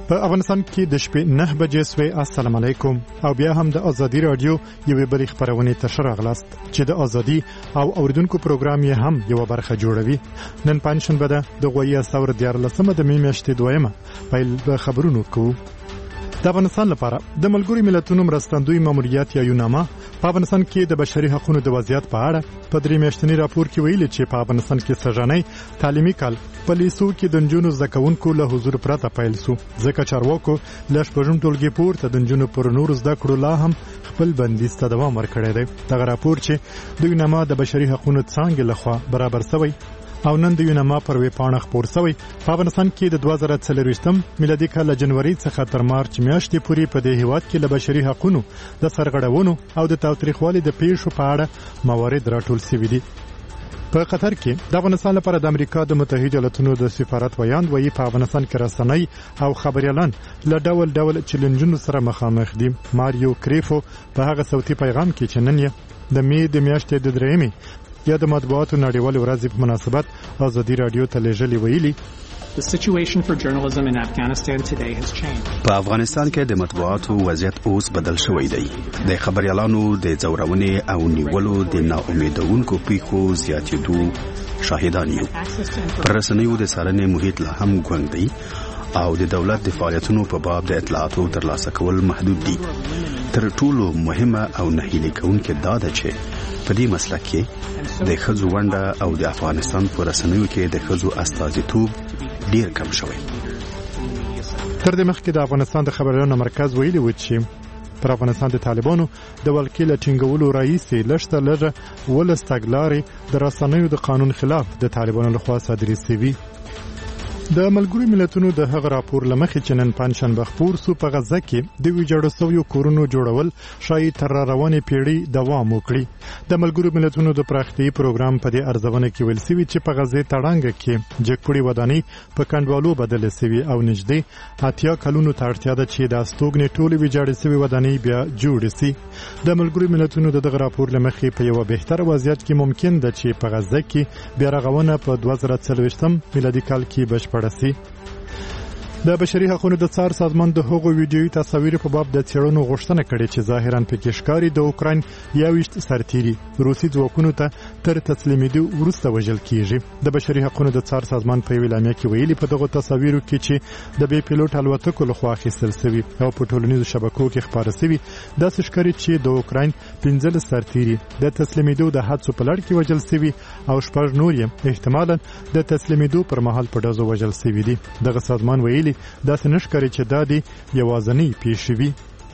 په افغانستان کې د شپې 9 بجې سوی. السلام علیکم. او بیا هم د ازادي رادیو یوې بلې خبرونه ته راغلاست چې د ازادي او اوریدونکو پروګرام یې هم یو برخه جوړوي. نن پنځشنبه ده د غوي ثور 14 د می میاشتې 2 پیل به خبرونو کوو. د افغانستان لپاره د ملګرو ملتونو مرستندوی ماموریت یا یوناما په افغانستان کې د بشري حقوقو د وضعیت په اړه په 3 میاشتنی راپور کې ویلي چې په افغانستان کې سږنی تعلیمي کال په لیسو کې د نجونو زکونکو له حضور پرته پیل شو، ځکه چارواکو له شپږم ټولګي پورته د نجونو پر نور زده کړو لا هم خپل بندیز ته دوام ورکړی دی. دغه راپور چې د یوناما د بشري حقوقو څانګې لخوا برابر شوی او نن د یوناما پر وی پاڼه خبر شوی، په افغانستان کې د 2024 میلادي کال جنوري څخه تر مارچ میاشتې پورې په دې هیواد کې له بشري حقوقو د سرغړونو او د تاوتریخوالي د پیښو په اړه موارد راټول شوي دي. په قطر کې د افغانستان لپاره د امریکا د متحده ایالاتونو د سفارت ویاند وایي په افغانستان کې رسنۍ او خبريالان له ډول چیلنجونو سره مخامخ دي. ماریو کریفو په هغه صوتي پیغام کې چې نن یې د می د میاشتې د 3 یا د مطبوعاتو نړیوالې ورځې په مناسبت ازادي رادیو ته لېږلي ویلي The situation for journalism in Afghanistan today has changed. په افغانستان کې د مطبوعاتو وضعیت اوس بدل شوی دی. د خبريالانو د ځورونې او نیولو د ناامیدونکو پیښو زیاتېدو شاهدان یو. پر رسنیو د څارنې محیط لا هم ګونګ دی او د دولت د فعالیتونو په باب د اطلاعاتو ترلاسه کول محدود دي. تر ټولو مهمه او نهیلي کوونکې دا ده چې په دې مسله کې د ښځو ونډه او د افغانستان په رسنیو کې د ښځو استازیتوب ډیر کم شوی. تر دې مخکې د افغانستان د خبريالانو مرکز ویلي و چې پر افغانستان د طالبانو د ولکې ټینګولو رئیس لښته لږه ولستګلاري د رسنیو د قانون خلاف د طالبانو لخوا صادري شوی. د ملګرو ملتونو د هغه راپور لمخې چې نن پنځشنبه خبر سو په غزه کې د ویجاړو شویو کورونو جوړول شاید تر روانې پیړۍ دوام وکړي. د ملګرو ملتونو د پراختیايي پروګرام په دې ارزونه کې ویل شوی چې په غزه تړانګ کې جګپړې ودانۍ په کندوالو بدل شوی او نږدې 80 کلونو ته اړتیا ده چې د استوګنې ټولې ویجاړې شوی ودانۍ بیا جوړ شي. د ملګرو ملتونو دغه راپور لمخې په یو بهتر وضعیت کې ممکن ده چې په غزه کې بیا رغونه په 2024 میلادي کال کې بشپړ پړسي. د بشري حقوقو د څار سازمان د هغو ویډیوي تصاویر په باب د څېړنو غوښتنه کړې چې ظاهراً پکې ښکاري د اوکراین 21 سرتیري روسي ځواکونو ته تر تسلیمېدو وروسته وژل کیږي. د بشري حقوقو د څار سازمان په اعلامیه کې ویلي په دغه تصاویرو کې چې د بې پیلوټ الوتکو لخوا اخیستل شوي او په ټولنیزو شبکو کې خپاره شوي داسې ښکاري چې د اوکراین 15 سرتیري د تسلیمېدو د حادثو په لړ کې وژل شوي او 6 نور یې احتمالاً د تسلیمېدو پر مهال په ډزو وژل شوي دي. دغه سازمان ویلي داسې نشکاري چې دا دی یوازنۍ پیښه وي.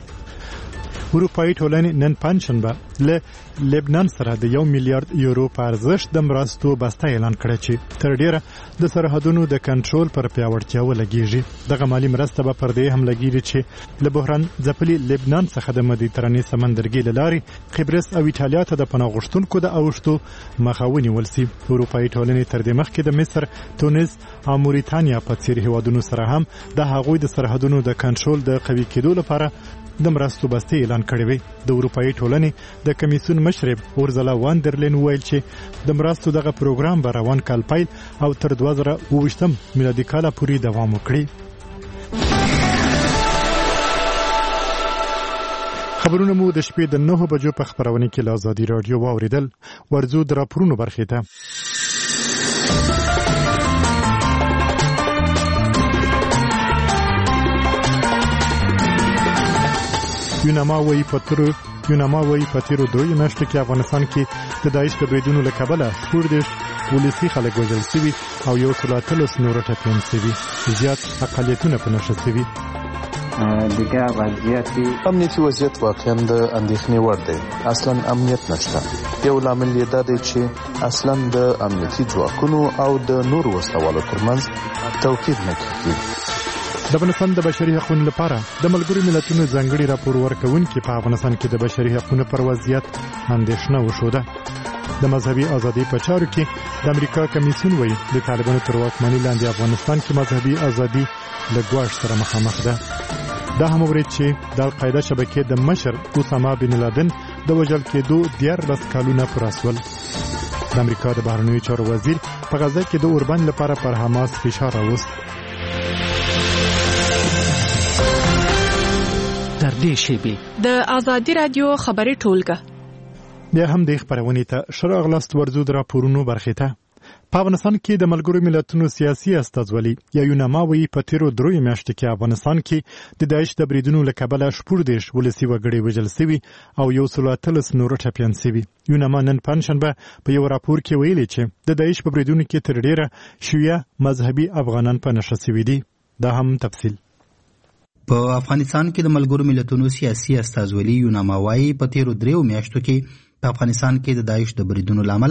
اروپایي ټولنې نن پنځشنبه له لبنان سره د 1 میلیارډ یورو په ارزښت د مرستو بسته اعلان کړه چې تر ډیره د سرحدونو د کنټرول پر پیاوړتیا ولګیږي. دغه مالی مرسته به پر دې هم لګیږي چې له بحران ځپلي لبنان څخه د مدیترانې سمندرګي لارې قبرس او ایټالیا ته د پناه غوښتونکو د اوښتو مخه ونیول شي. اروپایي ټولنې تر دې مخکې د مصر، تونس او موريتانیا په څیر هیوادونو سره هم د هغوی د سرحدونو د کنټرول د قوي کېدو لپاره د مرستو بسته اعلان کړی وي. د اروپایي ټولنې د کمیسیون مشر اورزلا واندرلین ویل چې د مرستو دغه پروګرام به روان کال پیل او تر 2028 میلادي کال پورې دوام وکړي. خبرونه مو د شپې د 9 بجو په خبرونه کې له ازادي رادیو واوریدل. ورزو د راپورونو برخې ته. یوناما وایي په تیرو 2 میاشتو کې افغانستان کې د داعش د بریدونو له کبله 14 ولسي خلک وژل شوي او 130 نور ټپیان شوي. زیات اقلیتونه په نښه شوي. امنیتي وضعیت واقعا د اندېښنې وړ دی. اصلا امنیت نشته. یو لامل یې دا دی چې اصلا د امنیتي ځواکونو او د نورو وسلوالو ترمنځ توپیر نه کېږي. د افغانستان د بشري حقوقو لپاره د ملګرو ملتونو ځانګړي راپور ورکونکي په افغانستان کې د بشري حقوقو پر وضعیت اندېښنه وښوده. د مذهبي ازادي په چارو کې د امریکا کمیسیون وایي د طالبانو تر واکمنۍ لاندې افغانستان کې مذهبي ازادي له ګواښ سره مخامخ ده. دا هم ورته چې د القاعده شبکې د مشر اسامه بن لادن د وژل کېدو 14 کالونه پوره شول. د امریکا د بهرنیو چارو وزیر په غزه کې د اوربند لپاره پر حماس فشار راوست. نږدې شیبې د ازادي رادیو خبري ټولګه بیا هم د خبرونې ته شراغ لاست ورزو د راپورونو برخې ته په افغانستان کې د ملګرو ملتونو سیاسي استازولي یا یوناماوي په تیرو 3 میاشتو کې افغانستان کې د داعش د بریدونو له کبله 14 ولسي وګړي وژل شوي او 113 نور ټپیان شوي. یوناما نن پنځشنبه په یو راپور کې ویلي چې د داعش په بریدونو کې تر ډیره شیعه مذهبي افغانان په نشه شوي دي. دا هم تفصیل. په افغانستان کې د ملګرو ملتونو سیاسي استازولي یوناماوي په تیرو 3 میاشتو کې په افغانستان کې د داعش د بریدونو لامل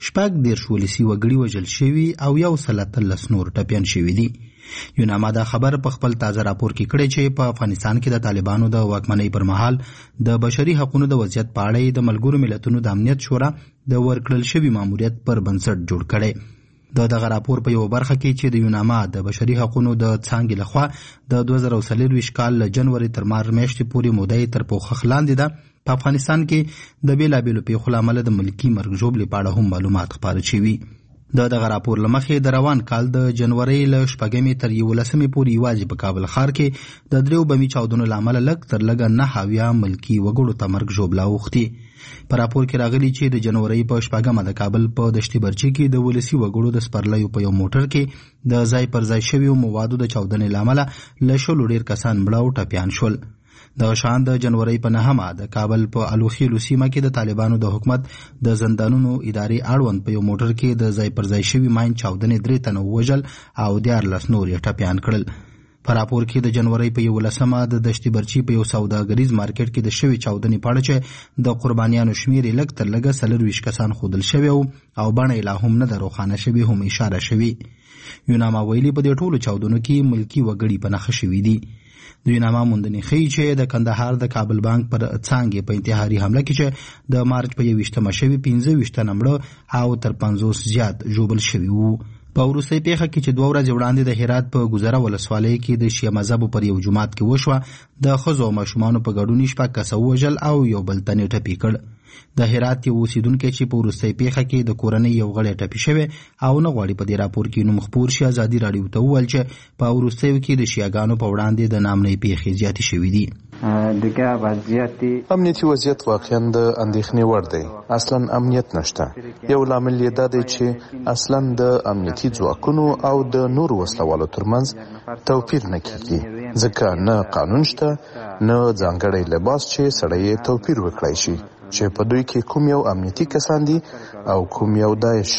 14 ولسي وګړي وژل شوي او 113 نور ټپیان شوي دي. یوناما دا خبر په خپل تازه راپور کې کړی چې په افغانستان کې د طالبانو د واکمنۍ پر مهال د بشري حقوقو د وضعیت په اړه د ملګرو ملتونو د امنیت شورا د ورکړل شوي ماموریت پر بنسټ جوړ کړي. دغه راپور په یو برخه کې چې د یوناما د بشري حقوقو د څانګې لخوا د 2024 کال له جنوري تر مارچ میاشتې پورې مودې تر پوښښ لاندې ده په افغانستان کې د بیلابیلو پیښو له امله د ملکي مرګ ژوبلې په اړه هم معلومات خپاره شوي. دغه راپور له مخې د روان کال د جنوري له 8 تر 11 پورې یوازې په کابل ښار کې د 3 بمي چاودنو له امله لږ تر لږه 9 ملکي وګړو ته مرګ ژوبله اوښتې. په راپور کې راغلي چې د جنوري په 8 د کابل په دشتي برچي کې د ولسي وګړو د سپرلیو په یو موټر کې د ځای پر ځای شویو موادو د چاودنې له امله له 100 ډیر کسان مړه او ټپیان شول. د شان د جنوري په 9 د کابل په الوخیلو سیمه کې د طالبانو د حکومت د زندانونو ادارې اړوند په یو موټر کې د ځای پر ځای شوی ماین چاودنې 3 تنه وژل او 14 نور ټپیان کړل. په راپور کې د جنوري په 11 د دشتي برچي په یو سوداګریز مارکیټ کې د شوی چاودنې په اړه چې د قربانیانو شمیر لږ تر لږه 40 کسان خودل شوی او بڼه لا هم نه روښانه شوی هم اشاره شوی. یوناما ویلي په دې ټولو چاودنو کې ملکی وګړي په نښه شوي دي. د یوناما موندنې ښیي چې د کندهار د کابل بانک پر څانګې په انتحاري حمله کې چې د مارچ په 21 شوي 15 نمبر او تر 50 زیات ژوبل شوي وو. په وروستۍ پیښه کې چې 2 ورځې وړاندې د هرات په ګذره ولسوالۍ کې د شیعه مذهبو پر یو جومات کې وشوه د ښځو او ماشومانو په ګډون 6 کسه ووژل او یو بل تن یې ټپي کړ. د هرات یو اوسیدونکی چې په وروستۍ پیښه کې د کورنۍ یو غړی ټپي شوی او نه غواړي په دې راپور کې نوم خپور شي ازادي راډیو ته وویل چې په وروستیو کې د شیعهګانو په وړاندې د نامنۍ پیښې زیاتې شوي دي. امنیتي وضعیت واقعا د اندېښنې وړ دی. اصلا امنیت نشته. یو لامل یې دا دی چې اصلا د امنیتي ځواکونو او د نورو وسلوالو ترمنځ توپیر نه کیږي ځکه نه قانون شته نه ځانګړی لباس چې سړی توپیر وکړای شي چې په دوی کې کوم یو امنیتي کسان دي او کوم یو داعش.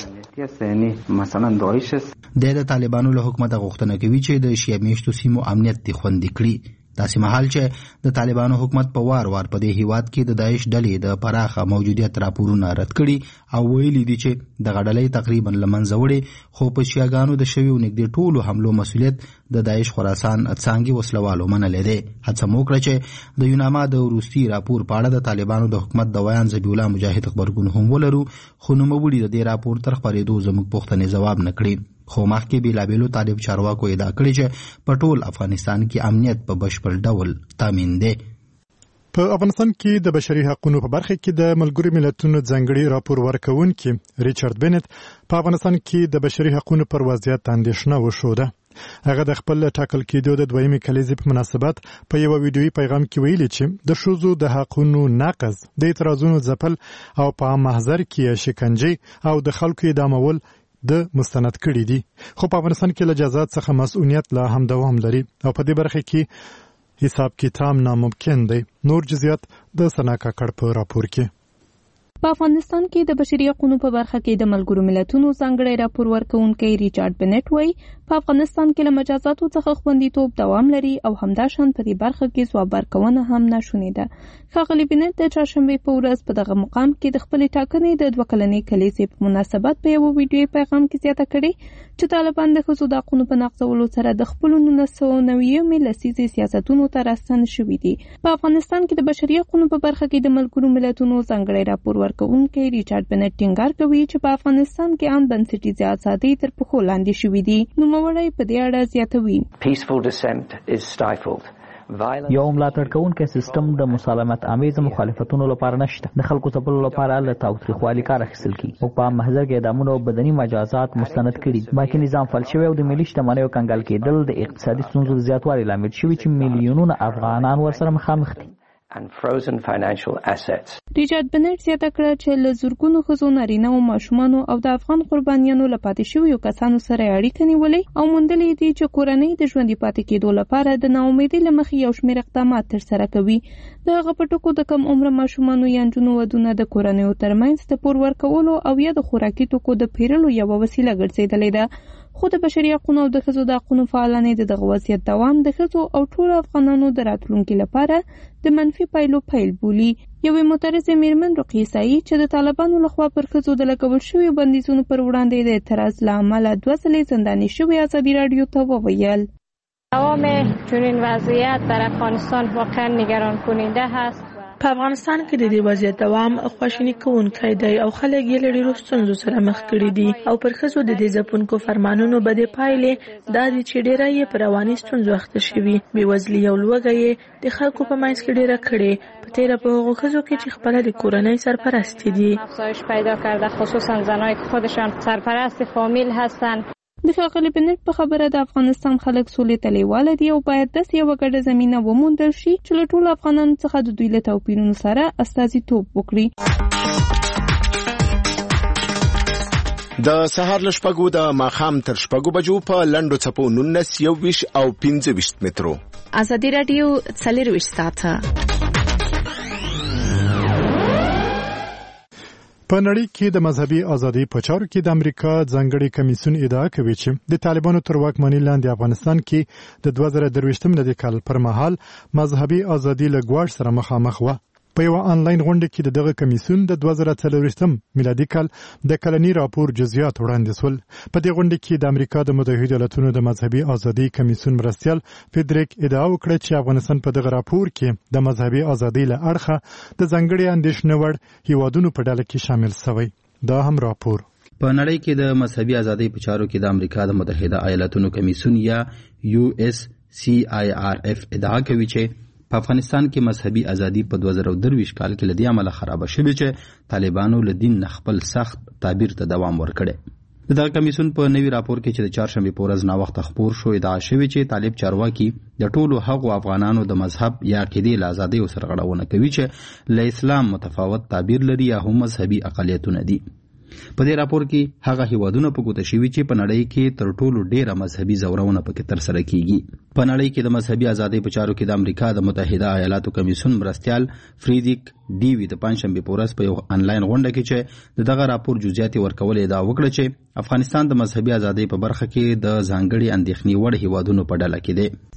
د طالبانو له حکومت غوښتنه کوي چې د شیعه میشتو سیمو امنیت دې خوندي کړي. داسې مهال چې د طالبانو حکومت په وار په دې هیواد کې د داعش ډلې د پراخه موجودیت راپورونه رد کړي او ویلي دي چې دغه ډلې تقریبا له منځه وړي خو په شیعهګانو د شویو نږدې ټولو حملو مسؤلیت د داعش خراسان څانګې وسلوالو منلی دی. هڅه مو وکړه چې د یوناما د وروستي راپور په اړه د طالبانو د حکومت د ویان ذبیح الله مجاهد خبرګون هم ولرو خو نوموړي د دې راپور تر خپرېدو زموږ پوښتنې ځواب نه کړي. خو مخکې بیلابیلو طالب چارواکو ادعا کړې چې په ټول افغانستان کې امنیت په بشپړ ډول تامین دی. په افغانستان کې د بشري حقوقو په برخه کې د ملګرو ملتونو ځانګړي راپور ورکوونکي ریچارډ بنت په افغانستان کې د بشري حقوقو پر وضعیت اندېښنه وښوده. هغه د خپل ټاکل کېدو د 2مې کلیزې په مناسبت په یو ویډیويي پیغام کې ویلي چې د ښځو د حقوقو نقض د اعتراضونو ځپل او په محضر کې شکنجه او د خلکو اعدامول د مستند کړي دي. خو په افغانستان کې له جزات څخه مسؤلیت لا هم دوام لري او په دې برخه کې حساب کتاب ناممکن دی. نور جزئیات د سنا کاکړ په راپور کې. په افغانستان کې د بشري حقوقو په برخه کې د ملګرو ملتونو ځانګړي راپور ورکوونکی ریچارډ بنت وایي په افغانستان کې له مجازاتو څخه خوندیتوب دوام لري او همداشان په دې برخه کې ځواب ورکونه هم ناشونې ده. ښاغلي بنت د چهارشنبې په ورځ په دغه مقام کې د خپلې ټاکنې د 2 کلنې کلیزې په مناسبت په یو ویډیويي پیغام کې زیاته کړې چې طالبان د ښځو د حقوقو په نقضولو سره د خپل 1990 لسیزې سیاستونو ته راستن شوي دي. په افغانستان کې د بشري حقوقو په برخه کې د ملګرو ملتونو ځانګړي راپور ورکوونکی ریچارډ بنت ټینګار کوي چې په افغانستان کې عام بنسټیزې ازادۍ تر پښو لاندې شوې دي. نوموړی په دې اړه زیاتوي. Peaceful dissent is stifled. یو ملاتړ کوونکی سیستم د مسالمت آمیز مخالفتونو لپاره نشته. د خلکو ځپلو لپاره له تاوتریخوالي کار اخیستل کیږي او په محضر کې اعدامونه او بدني مجازات مستند کړي. بانکي نظام فلج شوی او د ملي شتمنیو کنګال کېدل د اقتصادي ستونزو د زیاتوالي لامل شوي چې میلیونونه افغانان ورسره مخامخ دي. ریچارډ بنټ زیاته کړه چې له زرګونو ښځو، نارینه او ماشومانو او د افغان قربانیانو له پاتې شویو کسانو سره اړیکه نیولې او موندلې دي چې کورنۍ د ژوندي پاتې کېدو لپاره د ناامیدۍ له مخې یو شمېر اقدامات ترسره کوي. د هغه په ټکو د کم عمره ماشومانو یا نجونو ودونه د کورنیو ترمنځ د پور ورکولو او یا د خوراکي توکو د پیرلو یوه وسیله ګرځېدلې ده. خو د بشري حقونو او د ښځو د حقونو فعالانې د دغه وضعیت دوام د ښځو او ټولو افغانانو د راتلونکي لپاره د منفي پایلو پیل بولي. یوې معترضې میرمن رقیې سایي چې د طالبانو لخوا پر ښځو د لګول شویو بندیزونو پر وړاندې د اعتراض له امله 2 ځلې زنداني شوې ازادي راډیو ته وویل دوام چنین وضعیت در افغانستان واقعا نگران کننده است. په افغانستان کې د دې وضعیت دوام خواشینی کوونکی دی او خلک یې له ډېرو ستونزو سره مخ کړي دي او پر ښځو د دې ځپونکو فرمانونو بدې پایلې دا دي چې ډېری یې پر رواني ستونزو اخته شوي. بېوزلي او لوږه یې د خلکو په منځ کې ډېره کړې. په تیره په هغو ښځو کې چې خپله د کورنۍ سرپرستې دي افزایش پیدا کرده، خصوصا زنایی که خودشان سرپرست فامیل هستند. د ښاغلي بنټ په خبره د افغانستان خلک سولې ته لیواله دي او باید داسې یوه ګډه زمینه وموندل شي چې له ټولو افغانانو څخه د دوی له توپیرونو سره استازیتوب وکړي. د سهار له شپږو د ماښام تر شپږو بجو په لنډو څپو 19 21 او 25 مترو. ازادي راډیو 24 ساعته په نړۍ کې د مذهبي ازادۍ په چارو کې د امریکا ځانګړي کمیسیون ادعا کوي چې د طالبانو تر واکمنۍ لاندې افغانستان کې د 2023 میلادي کال پر مهال مذهبي ازادي له ګواښ سره مخامخ وه. په یو آنلاین غونډه کې دغه کمیسیون د 2023 میلادي کال د کلني راپور جزئیات وړاندې شول. په دې غونډه کې د امریکا د متحده ایالاتونو د مذهبي ازادۍ کمیسیون مرستیال فیدریک ادعا وکړه چې افغانستان په دغه راپور کې د مذهبي ازادۍ له اړخه د ځانګړي اندېښنې وړ هیوادونو په ډله کې شامل شوی. دا هم راپور په نړۍ کې د مذهبي ازادۍ په چارو کې د امریکا د متحده ایالاتونو کمیسیون یا USCIRF ادعا کوي چې په افغانستان کې مذهبي ازادي په 2023 کال کې لدی عمله خراب شوه چې طالبانو له دین خپل سخت تعبیر ته دوام ورکړي. د کمیسیون په نوي راپور کې چې د چهارشنبه په ورځ نا وخت خبر شو ادعا شوی چې طالب چارواکي د ټولو هغو افغانانو د مذهب یا عقیدې له ازادۍ سره غړونه کوي چې له اسلام متفاوت تعبیر لري یا هم مذهبي اقلیتونه دي. په دې راپور کې هغه هیوادونه په ګوته شوي چې په نړۍ کې تر ټولو ډیره مذهبي زورونه پکې ترسره کیږي. په نړۍ کې د مذهبي ازادۍ په چارو کې د امریکا د متحده ایالاتو کمیسیون مرستیال فریدریک ډیوی د پنځشنبه په ورځ په یو آنلاین غونډه کې چې دغه راپور جزئیات ورکول ادعا وکړه چې افغانستان د مذهبي ازادۍ په برخه کې د ځانګړي اندېښنې وړ هیوادونو په ډله کې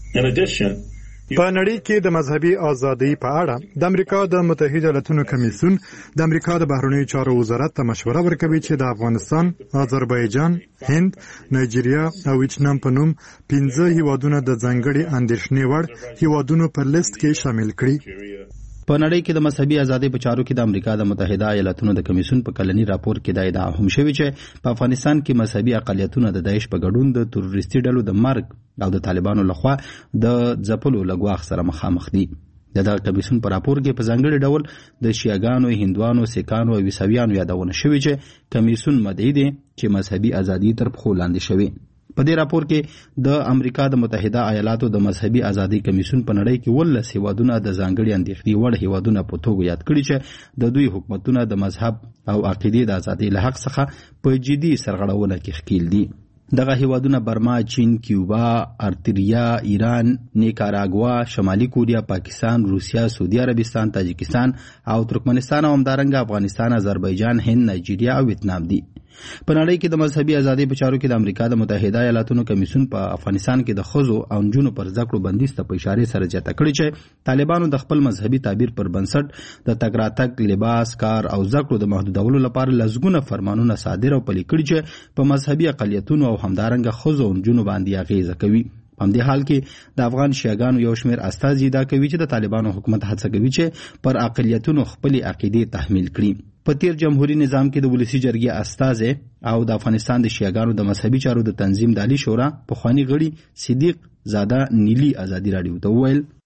دی. په نړۍ کې د مذهبي ازادۍ په اړه د امریکا د متحده ایالاتونو کمیسیون د امریکا د بهرنیو چارو وزارت ته مشوره ورکوي چې د افغانستان، آذربایجان، هند، نایجیریا او ویتنام په نوم 15 هیوادونه د ځانګړي اندېښنې وړ هیوادونو په لیست کې شامل کړي. په نړۍ کې د مذهبي ازادۍ په چارو کې د امریکا د متحده ایالاتونو د کمیسیون په کلني راپور کې دا ادعا هم شوې چې په افغانستان کې مذهبي اقلیتونه د داعش په ګډون د تروریستي ډلو د مرګ او د طالبانو لخوا د ځپلو له ګواښ سره مخامخ دي. دغه کمیسیون په راپور کې په ځانګړي ډول د شیعاګانو، هندوانو، سیکانو او عیسویانو یادونه شوې چې کمیسیون مدعي دي چې مذهبي ازادي تر پښو لاندې شوي. په دې راپور کې د امریکا د متحده ایالاتو د مذهبي ازادۍ کمیسیون په نړۍ کې 19 هیوادونه د ځانګړي اندېښنې وړ هیوادونه په توګه یاد کړي چې د دوی حکومتونه د مذهب او عقیدې د ازادۍ له حق څخه په جدي سرغړونه کې ښکیل دي. دغه هیوادونه برما، چین، کیوبا، ارتریا، ایران، نیکاراګوا، شمالي کوریا، پاکستان، روسیا، سعودي عربستان، تاجکستان او ترکمنستان او همدارنګه افغانستان، آذربایجان، هند، نایجیریا او ویتنام دي. په نړۍ کې د مذهبي ازادۍ په چارو کې د امریکا د متحده ایالاتونو کمیسیون په افغانستان کې د ښځو او نجونو پر زده کړو بندیز ته په اشاره سره زیاته کړې چې طالبانو د خپل مذهبي تعبیر پر بنسټ د تګ راتګ، لباس، کار او زده کړو د محدودولو لپاره لسګونه فرمانونه صادر او پلي کړي چې په مذهبي اقلیتونو او همدارنګه ښځو او نجونو باندې اغیزه کوي. په همدې حال کې د افغان شیعاګانو یو شمېر استازي دا کوي چې د طالبانو حکومت هڅه کوي چې پر اقلیتونو خپلې عقیدې تحمیل کړي. په تیر جمهوریت نظام کې د ولسی جرګې استازي او د افغانستان د شیعاګانو د مذهبي چارو د تنظیم د عالی شورا پخوانی غړي صدیق زاده نیلی ازادي راډیو ته وویل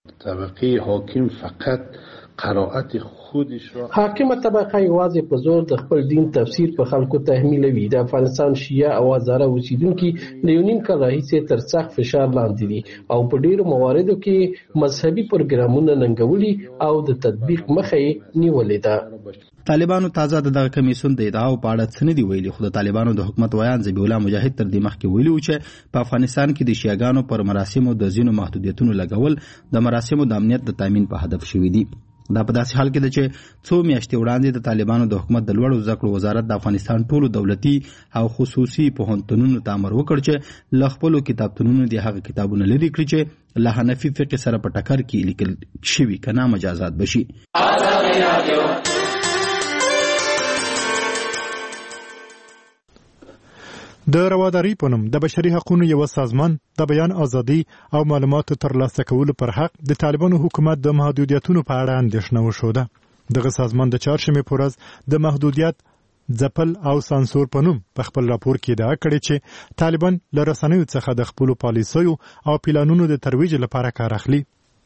طبقه حاکم فقط قرائت خودش را حاکمه طبقه یوازې په زور د خپل دین تفسیر په خلکو تحمیلوي. د افغانستان شیعه او هزاره اوسیدونکي د یو نیم کال راهیسې تر سخت فشار لاندې دي او په ډیرو مواردو کې مذهبي پروګرامونه ننګولي او د تطبیق مخه یې نیولې ده. طالبانو تازه دغه کمیسیون د ادعاو په اړه څه نه دی ویلي، خو د طالبانو د حکومت ویان ذبیح الله مجاهد تر دې مخکې ویلي و چې په افغانستان کې د شیعاګانو پر مراسمو د ځینو محدودیتونو لګول د مراسمو د امنیت د تامین په هدف شوي دي. دا په داسې حال کې ده چې څو میاشتې وړاندې د طالبانو د حکومت د لوړو زده کړو وزارت د افغانستان ټولو دولتي او خصوصي پوهنتونونو ته امر وکړ چې له خپلو کتابتونونو د هغه کتابونه لرې کړي چې له حنفي فقه سره په ټکر کې لیکل شوي که نه مجازات بشي. د رواداري په نوم د بشري حقوقو یو سازمان د بیان ازادي او معلوماتو ترلاسه کولو پر حق د طالبانو حکومت د محدودیتونو په اړه اندېښنه وښوده. دغه سازمان د چهارشنبې په ورځ د محدودیت ځپل او سانسور په نوم په خپل راپور کې ادعا کړې چې طالبان له رسنیو څخه د خپلو پالیسیو او پلانونو د ترویج لپاره کار اخلي.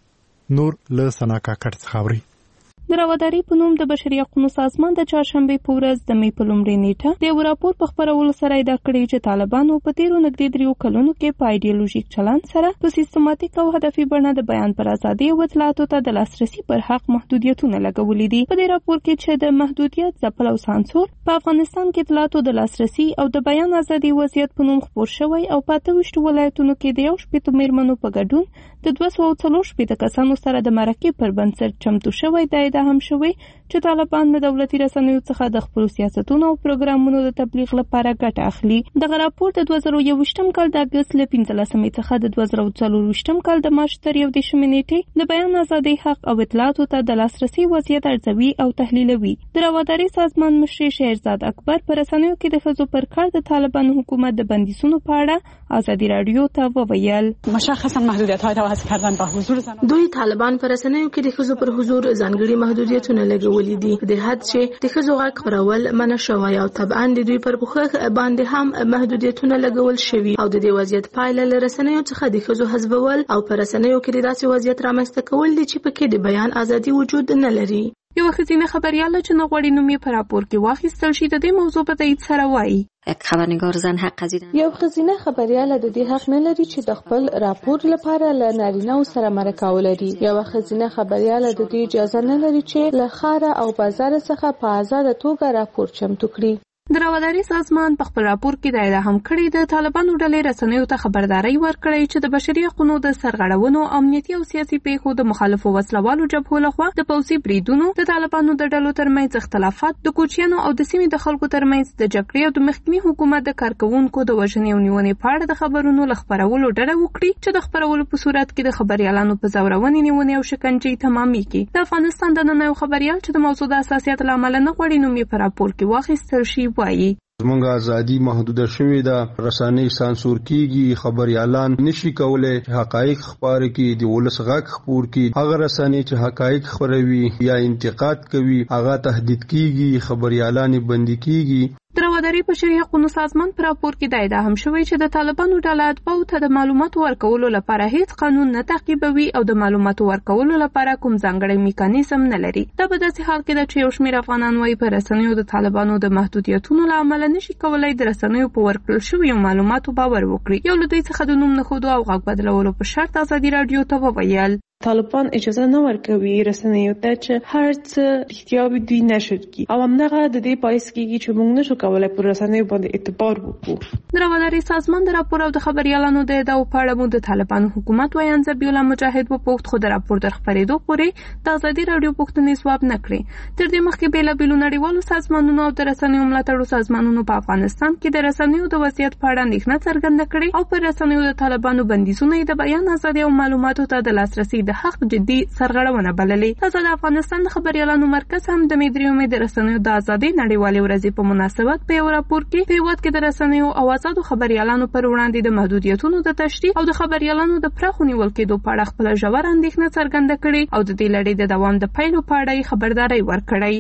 نور له سنا کاکړ څخه اوري. د رواداري په نوم د بشري حقوقو سازمان د چهارشنبې په ورځ د مې په لومړۍ نیټه د یو راپور په خپرولو سره ادعا کړې چې طالبانو په تیرو نږدې 3 کلونو کې په ایډیالوژیک چلند سره په سیستماتیک او هدفي بڼه د بیان پر ازادي او اطلاعاتو ته د لاسرسي پر حق محدودیتونه لګولي دي. په دې راپور کې چې د محدودیت ځپل او سانسور په افغانستان کې اطلاعاتو د لاسرسي او د بیان ازادي وضعیت په نوم خپور شوی او په 28 ولایتونو کې د 1 میرمنو په ګډون د 240 کسانو سره د مرکې پر بنسټ چمتو شوی د ادعا هم شوی چې طالبان د دولتي رسنیو څخه د خپل سیاستونو او پروګرامونو د تبلیغ لپاره ګټه اخلي. دغه راپور د 2021 کال د اگست له 15 څخه د 2024 کال د مارچ تر 11 نیټې د بیان ازادي حق او اطلاعاتو ته د لاسرسي وضعیت ارزوي او تحلیلوي. د رواداري سازمان مشر شهرزاد اکبر پر رسنیو کې د ښځو پر کار د طالبان حکومت د بندیزونو په اړه ازادي رادیو ته وویل. مشخصا محدودیت‌های توسط کردن به حضور زنان دوی طالبان پر رسنیو کې د ښځو پر حضور ځانګړي محدودیتونه لګولي دي د حد چې د ښځو غږ خپرول منع شوی او طبعا د دوی پر پوښښ باندې هم محدودیتونه لګول شوي او د دې وضعیت پایله له رسنیو څخه د ښځو حذفول او پر رسنیو کې داسې وضعیت رامنځته کول دي چې پکې د بیان ازادي وجود نه لري. یو ښځینه خبریاله چې نه غواړي نوم یې په راپور کې واخیستل شي د دې موضوع په تایید سره وایي. خبرنگار زن حق قضیدن یو ښځینه خبریاله د دې حق نه لري چې د خپل راپور لپاره له نارینه‌و سره مرکه ولري. یو ښځینه خبریاله د دې اجازه نه لري چې له ښار او بازار څخه په آزاده توګه راپور چمتو کړي. د رواداري سازمان په خپل راپور کې دا ادعا هم کړې د طالبانو ډلې رسنیو ته خبرداري ورکړې چې د بشري حقوقو د سرغړونو، امنیتي او سیاسي پیښو د مخالفو وسلوالو جبهو لخوا د پوځي بریدونو، د طالبانو د ډلو ترمنځ اختلافات، د کوچیانو او د سیمې د خلکو ترمنځ د جګړې او د مخکني حکومت د کارکونکو د وژنې او نیونې په اړه د خبرونو لخبرولو ډډه وکړي چې د خبرولو په صورت کې د خبريالانو په زورونې، نیونې او شکنجې تمامېږي. د افغانستان د نن یو خبريال چې د موضوع د حساسیت له امله نه غواړي نوم یې په راپور کې واخیستل شي وایي. زمونږ ازادي محدوده شوې ده، رسنۍ سانسور کیږي، خبريالان نشي کولای حقایق خبرې کړي، د ولس غږ خبر کړي. هغه رسنۍ چې حقایق خبروي یا انتقاد کوي هغه تهدید کیږي، خبريالان بندي کیږي. د رواداري بشري حقوقو سازمان پر راپور کې دا ادعا هم شوې چې د طالبانو ډله اتباعو ته د معلوماتو ورکولو لپاره هیڅ قانون نه تعقیبوي او د معلوماتو ورکولو لپاره کوم ځانګړی میکانیزم نه لري. دا په داسې حال کې ده چې یو شمېر افغانان وايي په رسنیو د طالبانو د محدودیتونو له امله نشي کولای د رسنیو په ورکړل شویو معلوماتو باور وکړي. یو له دوی څخه د نوم نښودو او غږ بدلولو په شرط ازادي رادیو ته وویل. طالبان اجازه نه ورکوي رسنیو ته چې هر څه احتیا دوی نشد کی او همدغه د دې پایس کېږي چې موږ نشو کولای پر رسنیو باندې اعتبار وکړو. د رواداري سازمان د راپور او د خبريالانو د ادعاو په اړه مو د طالبانو حکومت ویان ذبیح الله مجاهد وپوښت، خو د راپور در خپرېدو پورې د ازادي رادیو پوښتنې ځواب نه کړې. تر دې مخکې بېلابېلو نړیوالو سازمانونو او د رسنیو ملاتړو سازمانونو په افغانستان کې د رسنیو د وضعیت په اړه اندېښنه څرګنده کړې او پر رسنیو د طالبانو بندیزونه د بیان ازادي او معلوماتو ته د لاسرسي د حق جدي سرغړونه بللې. تازه د افغانستان د خبريالانو مرکز هم د مې د رسنیو د ازادۍ نړیوالې ورځې په مناسبت په یو راپور کې په هیواد کې د رسنیو او آزادو خبريالانو پر وړاندې د محدودیتونو د تشریح او د خبريالانو د پراخو نیول کېدو په اړه خپل ژور اندېښنه څرګنده کړې او د دې لړۍ د دوام د پیلو په اړه خبرداري ورکړې.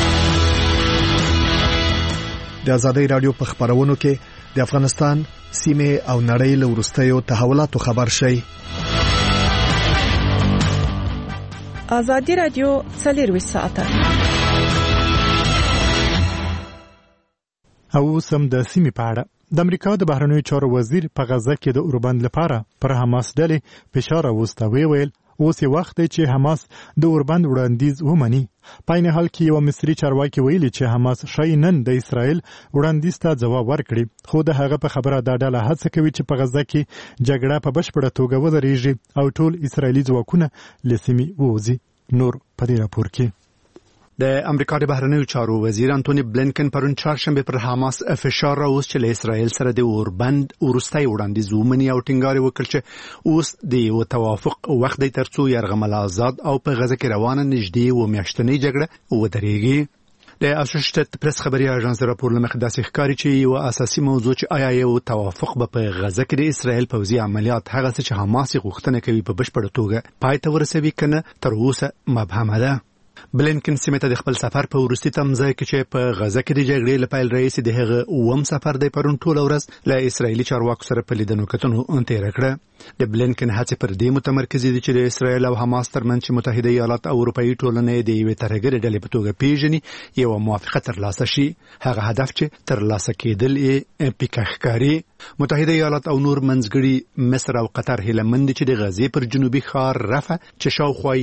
د ازادۍ رادیو په خبرونو کې د افغانستان سیمه او نړۍ له وروستیو تحولاتو خبر شي. ازادي رادیو 24 ساعته او سم د سیمې په اړه د امریکا د بهرنیو چارو وزیر په غزه کې د اوربند لپاره پر حماس ډلې فشار راوسته ویل اوس یې وخت دی چې حماس د اوربند وړاندیز ومني. په عین حال کې یو مصري چارواکي ویلي چې حماس شای نن د اسرائیل وړاندیز ته ځواب ورکړي، خو د هغه په خبره دا ډله هڅه کوي چې په غزه کې جګړه په بشپړه توګه ودرېږي او ټول اسرائیلي ځواکونه له سیمې ووځي. نور په دې راپور کې د امریکا د بهرنیو چارو وزیر انټونی بلینکن پرون چهارشنبه پر حماس فشار راوست چې له اسرائیل سره د اوربند ورستۍ وړاندیز ومني او ټینګار وکړ چې اوس د یو توافق وخت دی ترڅو یرغمل آزاد او په غزه کې روانه نږدې و میاشتنۍ جګړه ودرېږي. د اسوسییټډ پریس خبري اژانس راپور لمخې داسې ښکاري چې یو اساسي موضوع چې آیا یو توافق به په غزه کې د اسرائیل پوځي عملیات هغه څه چې حماس غوښتنه کوي په بشپړه توګه پای ته ورسوي کنه تر اوسه مبهمه ده. بلینکن سیمه ته د خپل سفر په وروستي تمځای کې چې په غزه کې د جګړې لپاره رئیس د هغه اوم سفر دی پرون ټول ورځ له اسرایلی چارواکو سره په لیدنو کتنو تیر کړ. د بلینکن هڅې پر دې متمرکز دي چې د اسرایل او حماس ترمنځ چې متحده ایالات او اروپאי ټولنې د یوې ترهګرې ډلې په توګه پیژني یو موافقه ترلاسه شي. هغه هدف چې ترلاسه کېدل یې پیکاښکاري. متحده ایالات او نور منځګړي مصر او قطر هیله مند چې د غزې پر جنوبي ښار رفح چې شاوخوا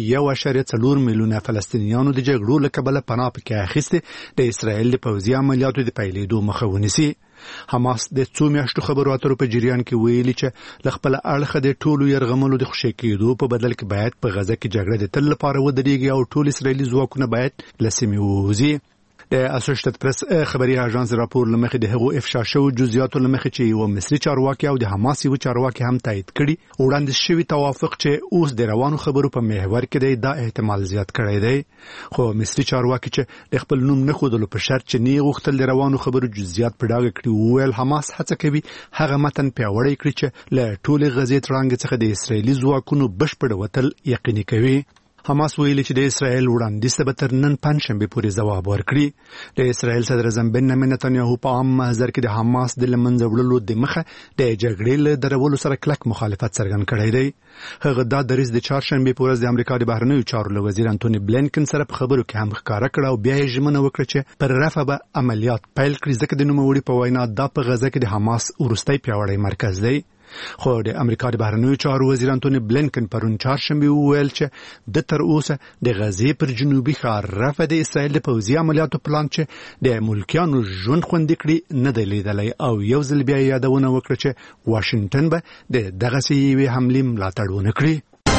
1.4 میلیونه فلسطینیانو د جګړو له کبله پناه پکې اخیسته د اسرائیل د پوځي عملیاتو د پیلېدو مخه ونیسي. حماس د څو میاشتو خبرو اترو په جریان کې ویلي چې ل خپل اړخه د ټولو يرغملو د خوشی کېدو په بدل کې باید په غزه کې جګړه د تل لپاره ودرېږي او ټول اسرائیلي ځواکونه باید لسمي ووزي. د اسوسییټډ پریس خبري اژانس راپور لمخې د هغو افشا شو جزئیاتو لمخې چې یو مصري چارواکي او د حماس یو چارواکي هم تایید کړي وړاندې شوی توافق چې اوس د روانو خبرو په محور کې دی دا احتمال زیات کړی دی. خو مصري چارواکي چې د خپل نوم نه خودلو په شرط چې نه غوښتل د روانو خبرو جزئیات په ډاګه کړي ویل حماس هڅه کوي هغه متن پیاوړی کړي چې له ټولې غزې ترانګ څخه د اسرایلی ځواکونو بشپړ وتل یقیني کوي. حماس ویلي چې د اسرائیل وړاندیز ته به تر نن پنځشنبه پورې ځواب ورکړي. د اسرائیل صدر اعظم بنیامین نتنیاهو په عام محضر کې د حماس د لمنځه وړلو د مخه د جګړې له درولو سره کلک مخالفت څرګند کړی دی. هغه دا دریځ د چهارشنبه په ورځ د امریکا د بهرنیو چارو وزیر انټونی بلینکن سره په خبرو کې هم ښکارا کړ او بیا یې ژمنه وکړه چې پر رفح به عملیات پیل کړي ځکه د نوموړي په وینا دا په غزه کې د حماس وروستۍ پیاوړی مرکز دی. خو د امریکا د بهرنیو چارو وزیر انټونی بلینکن پرون چهارشنبه وویل چې د تر اوسه د غزې پر جنوبي ښار رفح د اسرائیل د پوځي عملیاتو پلان چې د ملکیانو ژوند خوندي کړي نه دی لیدلی او یو ځل بیا یادونه وکړه چې واشنگټن به د دغسې یوې حملې ملاتړ ونه کړي.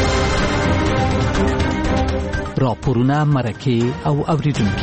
راپورونه مرکې او اوریدونکي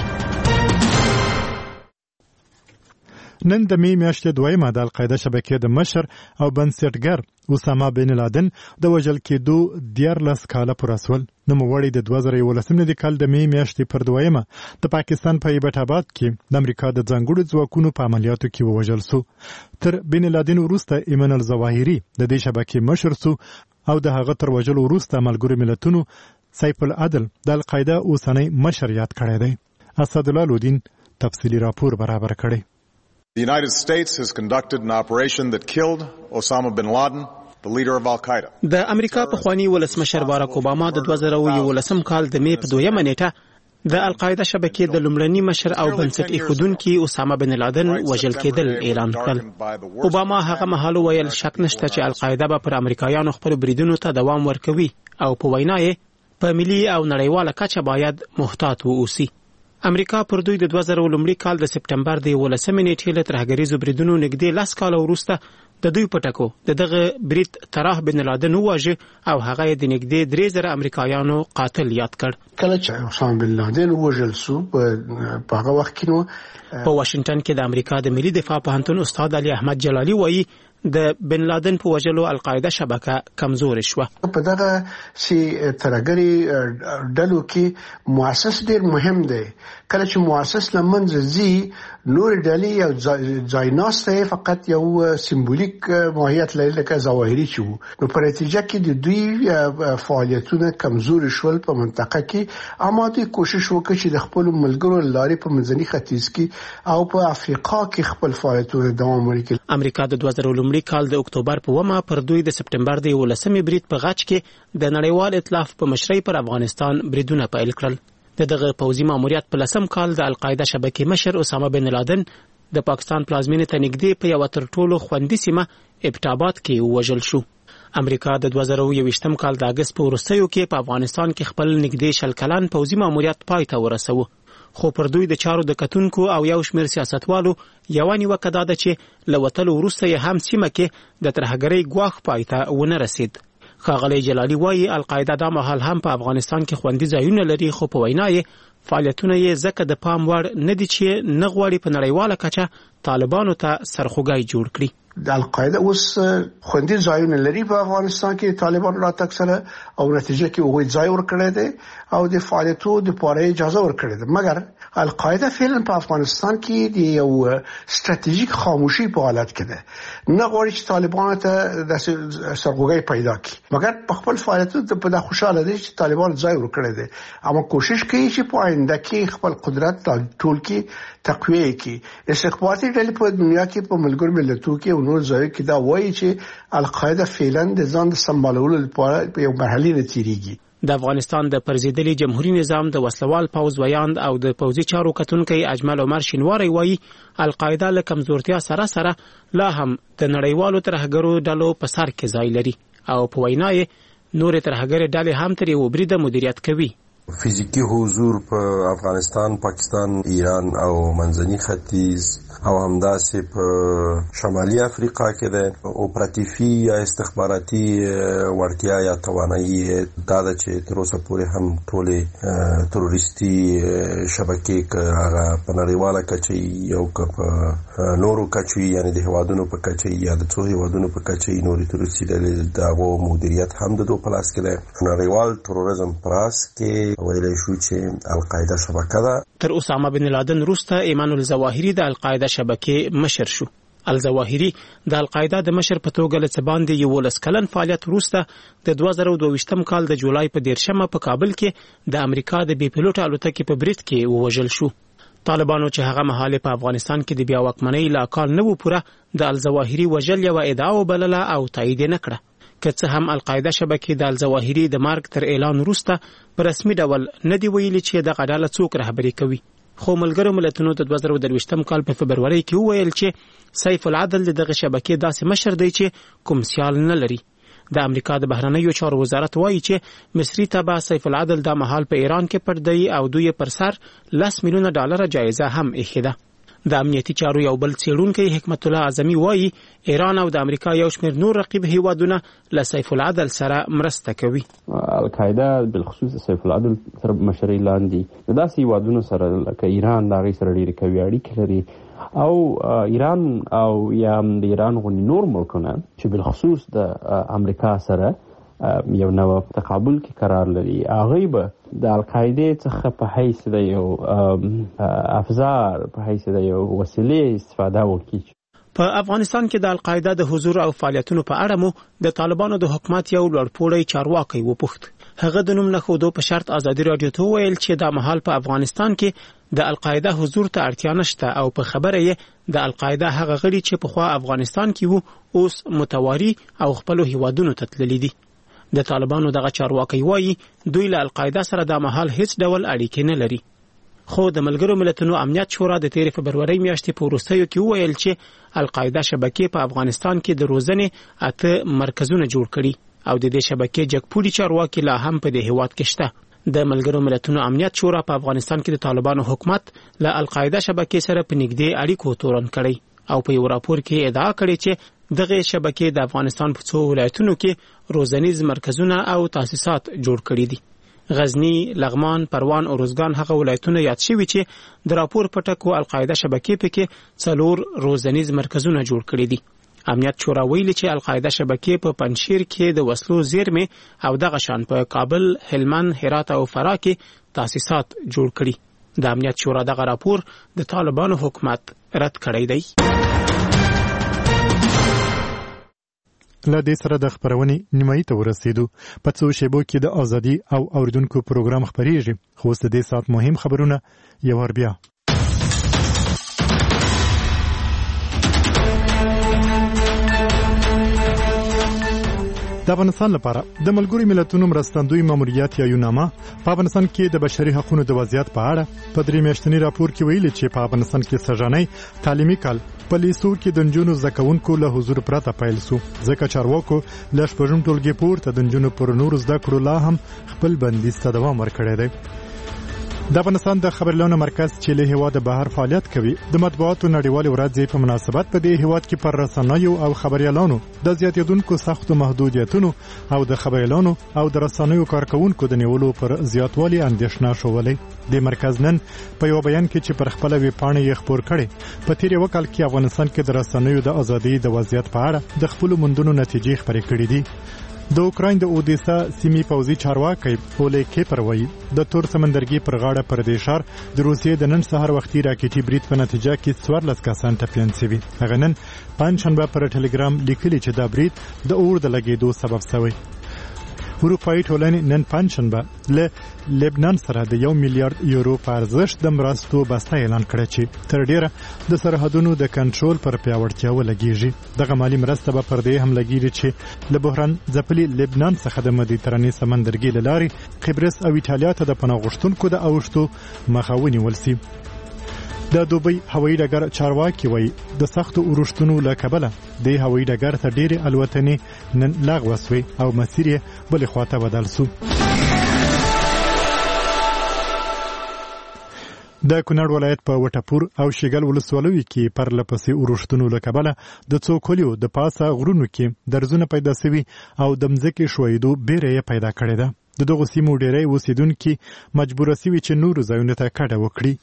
نن د می میاشتې دویمه د القاعده شبکې د مشر او بنسټګر اسامه بن لادن د وژل کېدو 14 کاله پوره شول. نوموړی د 2011 کال د می میاشتې پر دویمه د پاکستان په ایبټ آباد کې د امریکا د ځانګړو ځواکونو په عملیاتو کې ووژل شو. تر بن لادن وروسته ایمن الظواهري د دې شبکې مشر شو او د هغه تر وژلو وروسته ملګرو ملتونو سیف العدل د القاعده اوسنی مشر یاد کړی دی. اسدالله لودین تفصیلی راپور برابر کړی. The United States has conducted an operation that killed Osama bin Laden, the leader of Al-Qaeda. د امریکا پخوانی ولسمشر باراک اوباما د 2011 کال د می په 2 نیټه د القاعده شبکې د لومړني مشر او بنسټ ایښودونکي اسامه بن لادن وژل کېدل اعلان کړ. اوباما هغه مهال ویل شک نشته چې القاعده به پر امریکایانو خپل بریدونو ته دوام ورکوي او په وینا یې په ملي او نړیواله کچه باید محتاط واوسي. امریکا پر دوی د 2011 کال د سپټمبر د 11 نیټې له ترهګریزو بریدونو نږدې 10 کال وروسته د دوی پټکو دغه برید طرح بن لادن وواژه او هغه د نږدې 3000 امریکایانو قاتل یاد کړ. کله چې اسامه بن لادن وژل شو په هغه وخت کې نو په واشنگټن کې د امریکا د ملي دفاع پوهنتون استاد علي احمد جلالي وایي د بن لادن په وژلو القاعده شبکه کمزور شوه. په دغه سي ترګری ډلو کې مؤسس ډیر مهم دی. کله چې مؤسس لمنځه زی نور ډلې او ځایناسته فقط یو سمبولیک ماهیت لري لکه ظواهري شو. نو په نتیجه کې د دوی فعالیتونه کمزور شول په منطقه کې. اما دوی کوشش وکړي چې د خپل ملګرو لارې په منځني ختیځ کې او په افریقا کې خپل فعالیتونه دوام ورکړي. امریکا د 2011 لومړي کال د اکتوبر په 1 پر دوی د سپټمبر د 11 برید په غاچ کې د نړیوال ائتلاف په مشرۍ پر افغانستان بریدونه پیل کړل. دغه پوځي ماموریت په 10 کال د القاعده شبکې مشر اسامه بن لادن د پاکستان پلازمینې ته نږدې په یو تر ټولو خوندي سیمه ابټاباد کې وژل شو. امریکا د 2021 کال د اگست په وروستیو کې په افغانستان کې خپل نږدې شل کلن پوځي ماموریت پای ته ورسوه. خو پر دوی د چارو د کتونکو او یو شمېر سیاستوالو یو نیوکه ده چې له وتلو وروسته یې هم سیمه کې د ترهګرۍ ګواښ پای ته ونه رسید. ښاغلی جلالي وایي القاعده دا مهال هم په افغانستان کې خوندي ځایونه لري، خو په وینا یې فعالیتونه یې ځکه د پام وړ نه دي چې نه غواړي په نړیواله کچه طالبانو ته سرخوږی جوړ کړي. د القاعده اوس خوندي ځایونه لري په افغانستان کې طالبان راتګ سره او نتیجه کې هغوی ځای ورکړی دی او د فعالیتو لپاره اجازه ورکړې ده. مګر القاعده فعلا په افغانستان کې د یو ستراتیژیک خاموشي په حالت کې ده، نه غواړي چې طالبان ته د سرخوږی پیدا کړي. مګر په خپل فعالیتو په خوشاله دي چې طالبان ځای ورکړی دی، اما کوشش کوي چې په آینده کې خپل قدرت ټول کې تقویه کړي. استخباراتي ډلې په دنیا کې په ملګرو ملتونو کې نور ځای کې دا وایي چې القاعده فعلا د ځان د سمبالولو لپاره په یو مرحلي نه تیریږي. د افغانستان د پرزیدلي جمهوریت نظام د وسلوال پوځ ویاند او د پوځي چارو کتونکي اجمل عمر شینواری وایي القاعده له کمزورتیا سره لا هم د نړیوالو ترهګرو ډلو په سر کې ځای لري او په وینا یې نور ترهګر ډلې هم تر یو بریده مدیریت کوي. فزیکی حضور په افغانستان، پاکستان، ایران او منځني ختیځ او همداسې په شمالي افریقا کې ده. اپراتیفي یا استخباراتي وړتیا یا توانایي دا ده چې تر اوسه پورې هم ټولې تروریستي شبکې که هغه په نړیواله کچه یو که په نورو کچوي، یعنی د هیوادونو په کچه یا د څو هیوادونو په کچه نورې تروریستي ډلې د هغو مدیریت هم د دوی په لاس کې ده. نړیوال تروریزم په راس کې ویلی شو چې القاعده شبکه ده. تر اسامه بن لادن وروسته ایمان الظواهري د القاعده شبکې مشر شو. الظواهري د القاعده د مشر په توګه له څه باندې 11 کلن فعالیت وروسته د 2022 کال د جولای په 13 په کابل کې د امریکا د بي پيلوټ الوتکې په برید کې ووژل شو. طالبانو چې هغه مهال په افغانستان کې د بیا واکمنۍ لا کال نه و پوره د الظواهري وژل یو ادعا وبلله او تایید نه کړه. که څه هم القاعده شبکې د الظواهري د مرګ تر اعلان وروسته په رسمي ډول نه دی ویلي چې دغه ډله څوک رهبري کوي، خو ملګرو ملتونو د 2023 کال په فبروري کې وویل چې سیف العدل دغه شبکې داسې مشر دی چې کوم سیال نه لري. د امریکا د بهرنیو چارو وزارت وایي چې مصری تبع سیف العدل د مهال په ایران کې پټ دی او دوی پر سر $10 میلیونه جایزه هم ایښې ده. د امنیتي چارو یو بل څېړونکی حکمت الله اعظمي وایي ایران او د امریکا یو شمېر نور رقیب هیوادونه له سیف العدل سره مرسته کوي. القاعده بالخصوص سیف العدل تر مشرۍ لاندې داسې هیوادونو سره لکه ایران د هغې سره ډېرې قوي اړیکې لري او ایران او یا د ایران غوندې نور ملکونه چې بالخصوص د امریکا سره یو نوع تقابل کې قرار لري، هغوی به د القاعده څخه په حیث د یو افزار په حیث د یو وسیلې استفاده وکړي. په افغانستان کې د القاعده د حضور او فعالیتونو په اړه مو د طالبانو د حکومت یو لوړپوړی چارواکي وپوښت. هغه د نوم نه ښودو په شرط ازادي راډیو ته وویل چې دا مهال په افغانستان کې د القاعده حضور ته اړتیا نشته او په خبره یې د القاعده هغه غړي چې پخوا افغانستان کې وو اوس متواري او خپلو هیوادونو ته تللي دي. د طالبانو دغه چارواکي وایي دوی له القاعده سره د مهال هیڅ ډول اړیکې نه لري. خو د ملګرو ملتونو امنیت شورا د 13 فبروري میاشتې په وروستیو کې وویل چې القاعده شبکې په افغانستان کې د روزنې 8 مرکزونه جوړ کړي او د دې شبکې جګپوړي چارواکي لا هم په دې هیواد کې شته. د ملګرو ملتونو امنیت شورا په افغانستان کې د طالبانو حکومت له القاعده شبکې سره په نږدې اړیکو تورن کړي او په یو راپور کې ادعا کړې چې دغه شبکې د افغانستان په څو ولایتونو کې روزنیز مرکزونه او تاسیسات جوړ کړي دي. غزنی، لغمان، پروان او روزګان هغه ولایتونه یاد شوي چې د راپور په ټکو القاعده شبکې پکې 4 روزنیز مرکزونه جوړ کړي دي. امنیت شورا ویلي چې القاعده شبکې په پنشیر کې د وسلو زیرمې او دغه شان په کابل، هلمند، هرات او فراه کې تاسیسات جوړ کړي. د امنیت شورا دغه راپور د طالبانو حکومت رد کړی دی. له دې سره د خبرونې نیمایي ته ورسېدو. په څو شیبو کې د ازادي او اوریدونکو پروګرام خبرېږي، خو اوس د دې ساعت مهم خبرونه یو ور بیا. د افغانستان لپاره د ملګرو ملتونو مرستندوی ماموریت یا یوناما په افغانستان کې د بشري حقوقو د وضعیت په اړه په 3 میاشتني راپور کې ویلي چې په افغانستان کې سږنی تعلیمي کال په لیسو کې د نجونو زکونکو له حضور پرته پیل سو ځکه چارواکو له شپږم ټولګي پورته د نجونو پر نور زده کړو لا هم خپل بندیز ته دوام ورکړی دی. د افغانستان د خبريالانو مرکز چې له هیواد بهر فعالیت کوي د مطبوعاتو نړیوال ورځ په مناسبت په دې هیواد کې پر رسنیو او خبريالانو د زیاتېدونکو سختو محدودیتونو او د خبريالانو او د رسنیو کارکونکو د نیولو پر زیاتوالي اندېښنه شولې. د مرکز نن په یو بیان کې چې پر خپل ویب پاڼه یې خبر کړي په تیر وکال کې افغانستان کې د رسنیو د ازادۍ د وضعیت په اړه د خپل مندونو نتیجې خبرې کړې دي. د اوکراین د اودیسا سیمې پوځي چارواکي اولې کیپر وایي د تور سمندرګي پر غاړه پر دې شهر د روسیې د نن سهار وختي راکټي برید په نتیجه کې 14 کسان ټپيان شوي. هغه نن پنځشنبه پر ټلګرام لیکلي چې دا برید د اور د لګېدو سبب شوی. اروپایي ټولنې نن پنځشنبه له لبنان سره د 1 میلیارډ یورو په ارزښت د مرستو بسته اعلان کړی چې تر ډیره د سرحدونو د کنټرول پر پیاوړتیا ولګیږي. دغه مالی مرسته به پر دې هم لګیږي چې له بحران ځپلي لبنان څخه د مدیترانې سمندرګي لارې قبرس او ایټالیا ته د پناه غوښتونکو د اوښتو مخه ونیول شي. د دوبۍ هوایي ډګر چارواکي وایي د سختو اورښتونو له کبله د هوایي ډګر ته ډېرې الوتنې نن لغوه شوې او مسیر یې بلې خواته بدل شو. د کونړ ولایت په وټپور او شیګل ولسوالۍ کې پر لپسې اورښتونو له کبله د څو کلیو د پاسه غرونو کې درزونه پیدا شوي او د مځکې ښویېدو بیره یې پیدا کړې ده. د دغو سیمو ډېری اوسېدونکي مجبوره شوي چې نورو ځایونو ته کډه وکړي.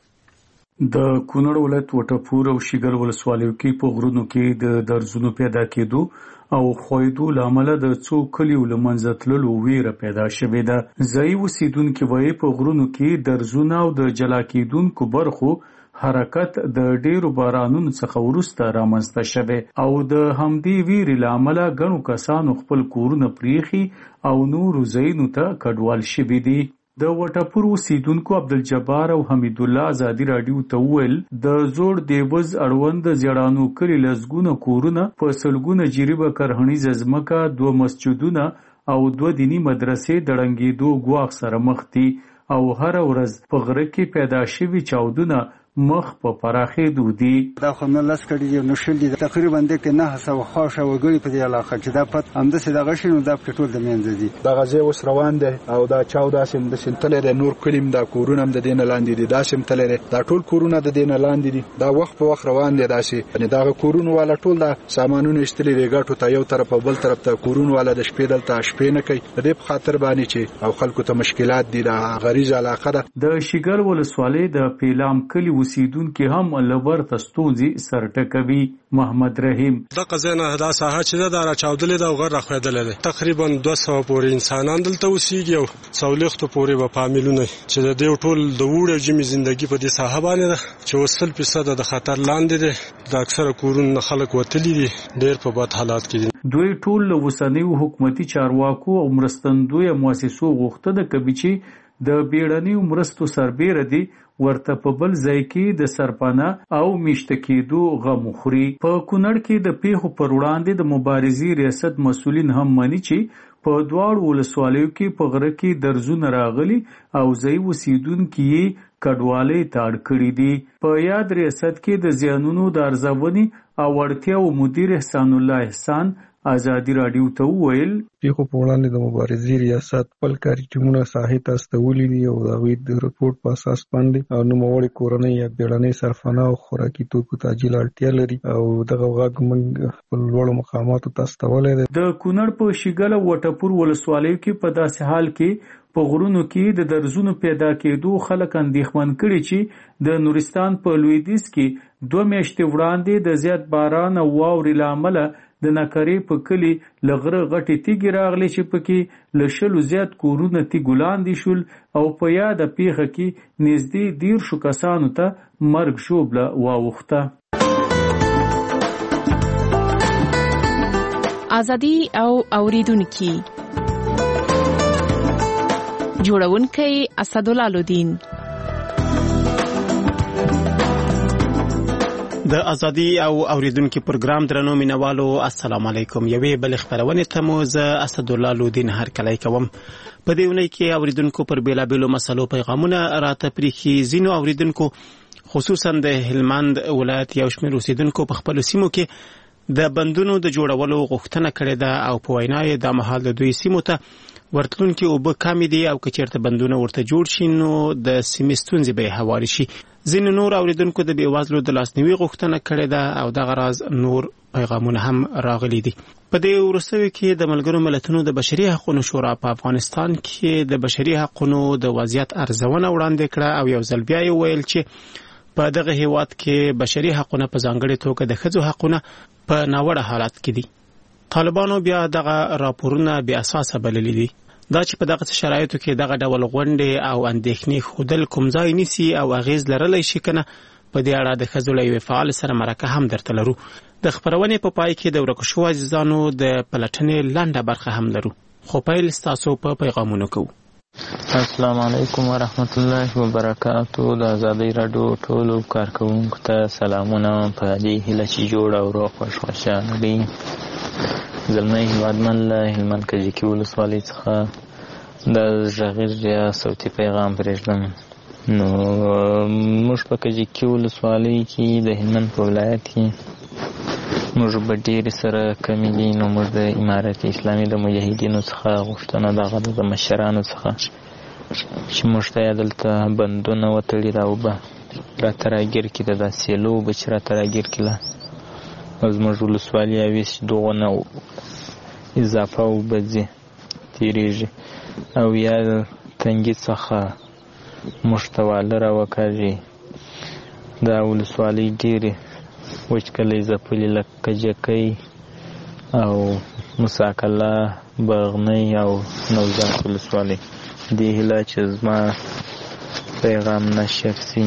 د کونړ ولایت وټپور او شیګل ولسوالیو کې په غرونو کې د درزونو پیدا کېدو او خویدو لامل د څو کلیو لمنځه تللو ویره پیدا شوې ده. ځایي اوسیدونکو وایي په غرونو کې درزونه او د جلا کېدونکو برخو حرکت د ډیرو بارانونو څخه وروسته رامنځته شوی او د همدې ویرې لامل ګڼو کسانو خپل کورونه پریخي او نورو ځایونو ته کډوال شوي دي. د وټپور اوسیدونکو عبدالجبار او حمید الله ازادي رادیو ته وویل د زوړ دیوز اړوند زیړانو کلی لزګونه کورونه په سلګونه جریبه کرهنیزه ځمکه 2 مسجدونه او 2 دینی مدرسې د ړنګېدو ګواښ سره مخ دي او هر ورځ په غره کې پیدا شوي چاودونه مخ په پراخېدو دي. دا خو نه لاس کړي یو نشل دي تقریبا د کې 900 خاصه وګړي په دې علاقه چې دا پد همداسې د غشنو د ټول د منځ دي. دا غزه وس روان دي او دا چاو داسې د سنتلې د نور کلیم دا کورونه د دین لاندې دي داسې تللې دا ټول کورونه د دین لاندې دي. دا وخت په وخت روان دي داسې یعنی دا کورونه والا ټول دا سامانونه استلې ریګاټو ته یو طرف او بل طرف ته کورونه والا د شپې دلته شپې نه کوي د دې په خاطر باندې چې او خلکو ته مشکلات دي. دا غریزه علاقه ده. د شیګل ولسوالۍ د پیلام کلی اوسیدونکو هم لور تستوزي سرټکوي. محمد رحیم د قزنه دا ساحه چې دا راچاودلې دا غر راخویدلې ده تقریبا 200 پورې انسانان دلته اوسېږي او څولېختو پورې په فامیلونه چې د دې ټول د وړو جمی ژوندۍ په دې ساحه باندې ده چې 80% د خطر لاندې ده. د اکثره کورونه خلک وتلي دي ډېر په بد حالات کې دي. دوی ټول له وسنیو حکومتي چارواکو او مرستندوی مؤسسو غوښتنه کوي چې د بیړنیو مرستو سربېره دي ورته په بل ځای کې د سرپناه او میشته کېدو غم خوري. په کونړ کې د پیښو پر وړاندې د مبارزې ریاست مسؤلین هم مانی چې په دواړو ولسوالیو کې په غره کې درزونه راغلي او ځای اوسیدونکي یې کډوالۍ ته اړ کړي دي. په یاد ریاست کې د زیانونو د ارزونې او اړتیاو مدیر احسان الله احسان ازادي رادیو ته وویل پیښو په وړاندې د مبارزې ریاست خپل کاري ټیمونه ساحې ته استولي دي او د هغوی د رپورټ په اساس باندې او نوموړې کورنۍ یا بیړنۍ سرپناه او خوراکي توکو ته عاجله اړتیا لري او دغه غږ موږ خپل لوړو مقاماتو ته استولی دی. د کونړ په شیګل او وټپور ولسوالیو کې په داسې حال کې په غرونو کې د درزونو پیدا کېدو خلک اندېښمن کړي چې د نورستان په لویدیځ کې 2 میاشتې وړاندې د زیات باران او واورې له امله د نکرې په کلي لغره غټې تیږې راغلې چې پکې له 100 زیات کورونه تیږو لاندې شول او په یاده پیښه کې نږدې 10 کسانو ته مرګ ژوبله واوښته. ازادي او اوریدونکي جوړونکي اسدالله الدین د ازادي او اوریدونکو پروګرام درنو مینوالو السلام علیکم. یوې بل خبرونه ته مو ز اسد الله لودین هر کله کوم. په دې ونې کې اوریدونکو پر بیلابیلو مسلو پیغامونه راته پریخي. زینو اوریدونکو خصوصا د هلمند ولایت یو شمېر اوسیدونکو په خپل سیمو کې د بندونو د جوړولو غوښتنه کړې ده او په وینای د مهال د دوی سیمو ته ورتلونکو او به کمی دي او کچېرته بندونه ورته جوړ شي نو د سیمې ستونزې به حواله شي. ځینې نور اوریدونکو د بیوازلو د لاسنیوي غوښتنه کړې ده او دغه راز نور پیغامونه هم راغلي دي. په دې وروستیو کې د ملګرو ملتونو د بشري حقوقو شورا په افغانستان کې د بشري حقوقو د وضعیت ارزونه وړاندې کړه او یو ځل بیا ویل چې په دغه هیواد کې بشري حقوقو په ځانګړي توګه د ښځو حقوقو په ناوړه حالت کې دي. طالبانو بیا دغه راپورونه بیا اساسه بللي دي. دا چې په دغه شرایطو کې دغه ډول غونډې او اندېښنې خودل کوم ځای نیسي او اغیز لرلی شي کنه په دې اړه د ښځو له یوې فعال سره مرکه هم درته لرو. د خبرونې په پای کې د ورکو شوو عزیزانو د پلټنې لنډه برخه هم لرو. خو پیل ستاسو په پیغامونو کوو. السلام علیکم ورحمت الله وبرکاتو. د ازادي رادیو ټولو کارکونکو ته سلامونه په دې هیله چې جوړ او روغ خوشحاله دي. زلمی هیوادمن له هلمند کجکي ولسوالۍ څخه د غږیز یا صوتي پیغام پرېږدم. نو موږ په کجکي ولسوالۍ کې د هلمند په ولایت کې موږ به ډېرې سره کمې دي. نو موږ د امارت اسلامي د مجاهدینو څخه غوښتنه دغه د مشرانو څخه چې موږ ته یې دلته بندونه وتړي دا اوبه راته راګیر کړي د دا سیلو اوبه چې راته راګیر کړي او زموږ ولسوالي اویس دغونه اضافه اوبه ځي تېرېږي او یا تنګي څخه موږ ته واله راوکاږي. دا ولسوالۍ ډېرې وچکلۍ ځپلي لکه کجکۍ او مساکله بغنۍ او نوزاد ولسوالۍ. دې هیله چې زما پیغام نشر سي.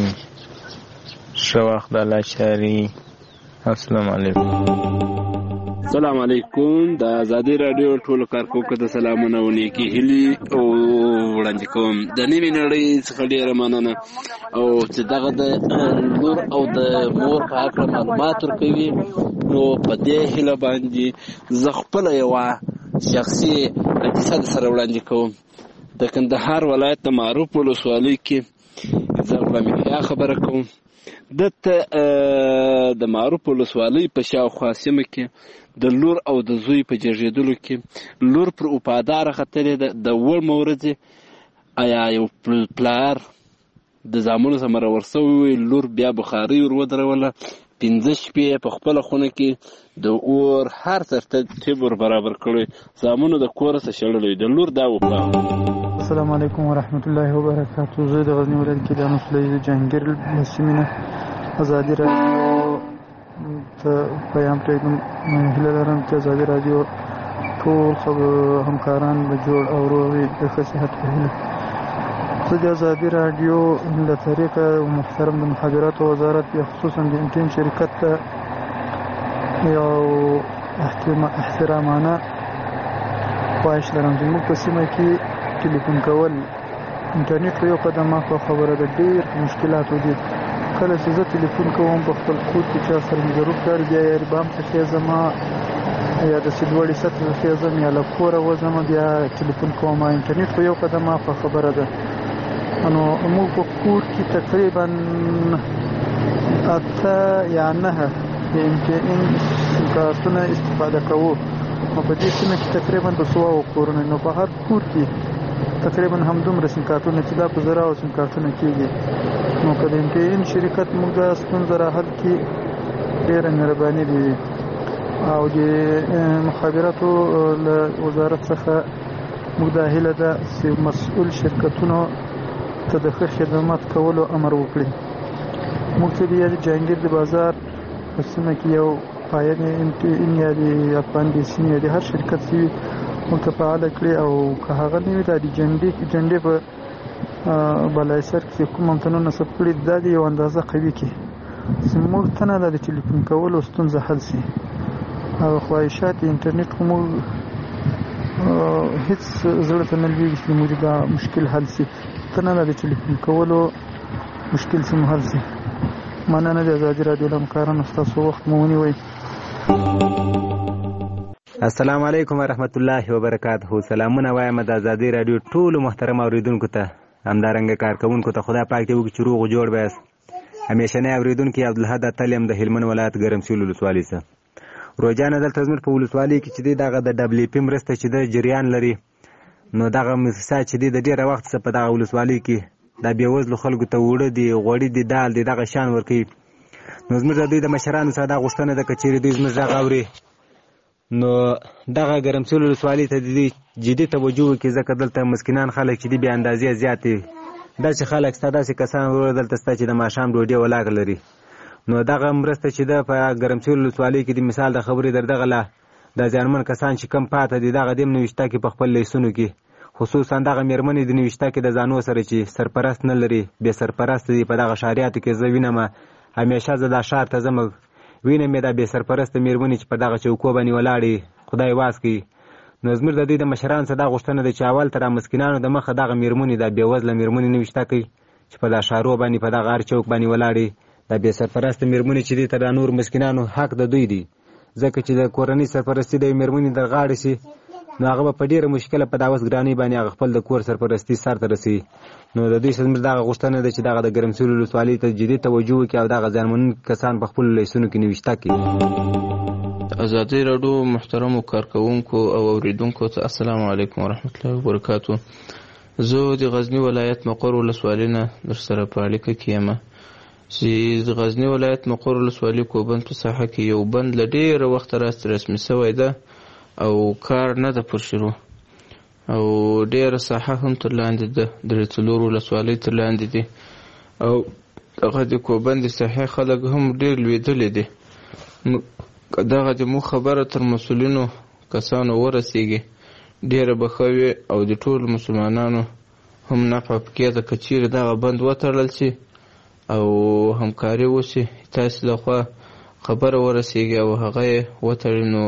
ښه وخت د الله چاري. السلام علیکم. السلام علیکم. د ازادي رادیو ټولو کارکونکو ته سلامونه او نیکې هیلې او وړاندې کوم. د نوې نړۍ څخه ډېره مننه او چې دغه د لور او د مور په هکله معلومات ورکوي. نو په دې هیله باندې زه خپله یوه شخصي حادثه سره وړاندې کوم. د کندهار ولایت د معروف ولسوالۍ کې زه غلام یحیی خبره کوم. دلته د معروف ولسوالۍ په شاوخوا سیمه کې د لور او د زوی په جږېدلو کې لور پر وفاداره ختلې ده. د وړ مورځې آیا یو پلار د زامنو سره مرور سوی وي، لور بیا بخارۍ ور ودروله، 15 شپې په خپله خونه کې د اور هر ترتیب ور برابر کړی، زامنو د کور څخه شړلی. د لور دا وکړه. السلام علیکم ورحمت الله وبرکاتو. زه د غزني ولایت کې د نسلي جهانګیر له سیمې نه ازادي رادیو ته پیغام پرېږدم. هیله لرم چې ازادي رادیو ټول همکاران به جوړ او روغ وي د ښه صحت په هیله. زه د ازادي رادیو له طریقه محترم د مخابراتو وزارت یا خصوصا د انټین شرکت ته یو احترامانه خواهش لرم. زموږ په سیمه کې ټلیفون کول انټرنیټ په یو قدم مخه خبره ده. ډېر مشکلاتو دي. کله چې زه ټلیفون کوم په خپل کور کې چا سره مې ضرور کار بیا یې بام ته خېزم یا د سیدوړي سطح خېزم یا له کوره وځم بیا ټلیفون کوم. انټرنیټ په یو قدم مخه خبره ده. نو موږ په کور کې تقریبا 8 یا 9 د MTN کارتونه استفاده کوو. نو په دې سیمه کې تقریبا 200 کورونه. نو په هر کور کې تقریبا همدومره سیم کارتونه چې دا په زره او سیم کارتونه کېږي. نو که د MTN شرکت موږ دا ستونزه را حل کړي ډېره مهرباني به وي. او د مخابراتو له وزارت څخه موږ دا هیله ده چې مسؤل شرکتونو ته د ښه خدمات کولو امر وکړي. موږ چې د جهانګیر د بازار په سیمه کې یو پایه MTN یا د افغان بیسین یا د هر شرکت سوي موږ ته فعاله کړي او که هغه نه وي دا د جنډې په بالای سر کې کوم امتنون نصب کړي دا د یو اندازه قوي کړي چې موږ ته نه د ټلیفون کولو ستونزه حل شي. او خواهشات انټرنیټ خو موږ هیڅ زړه ته نه لوېږي چې موږ دا مشکل حل شي. ته نه د ټلیفون کولو مشکل سم حل شي. مننه د ازادي راډیو له همکارانو ستاسو وخت مو ونیوی. السلام علیکم ورحمت الله وبرکاته. سلامونه وایم د ازادي راډیو ټولو محترم اوریدونکو ته، همدارنګه کارکوونکو ته خدای پاک دې وکړي چې روغ جوړ بیاست. همیشنی اوریدونکي عبدالحد اتل یم د هلمند ولایت ګرمسیر ولسوالۍ څخه. روجانه دلته زموږ په ولسوالۍ کې چې دی دغه د WFP مرسته چې د جریان لري، نو دغه موسسه چې دی د ډېره وخت څخه په دغه ولسوالۍ کې د بېوزلو خلکو ته اوړه دي، غوړي دي، دال دي، دغه شیان ورکوي. نو زموږ د دوی د مشرانو څخه دا غوښتنه ده که چېرې دوی زموږ غږ اوري نو دغه ګرمسیر ولسوالۍ ته د دوی جدي توجه وکړي، ځکه دلته مسکینان خلک چې دي بې اندازې زیات دي. داسې خلک شته، داسې کسان وروره دلته شته چې د ماښام ډوډۍ ولاړ لري. نو دغه مرسته چې ده په ګرمسیر ولسوالۍ کې د مثال د خبرې در دغه له د زیانمن کسان چې کم پاته دي دغه دې هم نوشته کې په خپل لیسونو کې، خصوصا دغه مېرمنې د نوشته کې د ځانو سره چې سرپرست نه لري، بې سرپرست دي. په دغه ښاریاتو کې زه وینم، همیشه زه دا ښار ته ځم وینم یې دا بې سرپرسته مېرمنې چې په دغه چوکو باندې ولاړې، خدای واس کوي. نو زموږ د دوی د مشرانو څخه دا غوښتنه ده چې اول ته را مسکینانو د مخه دغه مېرمنې دا بېوزله مېرمنې نوشته کوي چې په دا ښارو باندې په دغه هر چوک باندې ولاړې. دا بې سرپرسته مېرمنې چې دي تر دا نور مسکینانو حق د دوی دی، ځکه چې د کورنۍ سرپرستي د یوې مېرمنې در غاړې شي نو هغه به په ډېره مشکله په دا اوس ګرانۍ باندې هغه خپل د کور سرپرستي سرته رسوي. نو د دوی زموږ دغه غوښتنه ده چې دغه د ګرمسیر ولسوالۍ ته جدي توجه وکړي او دغه زیانمنونکي کسان په خپلو لیسونو کې نوشته کړي. ازادي راډیو محترمو کارکوونکو او اوریدونکو ته السلام علیکم ورحمت الله وبرکاتو. زه د غزني ولایت مقر ولسوالۍ نه در سره په اړیکه کې یم چې د غزني ولایت مقر ولسوالۍ کوبند په ساحه کې یو بند له ډېره وخته راستې رسمي شوی ده او کار نه ده پر شروع، او ډېره ساحه هم تر لاندې ده، درې څلور ولسوالۍ تر لاندې دي، او دغه د کوبند د ساحې خلک هم ډېر لوېدلي دي. دغه د مو خبره تر مسؤلینو کسانو ورسیږي ډېره به ښه وي او د ټولو مسلمانانو هم نفع پکې ده که چیرې دغه بند وتړل شي او همکاري وشي، تاسې لخوا خبره ورسیږي او هغه یې وتړي نو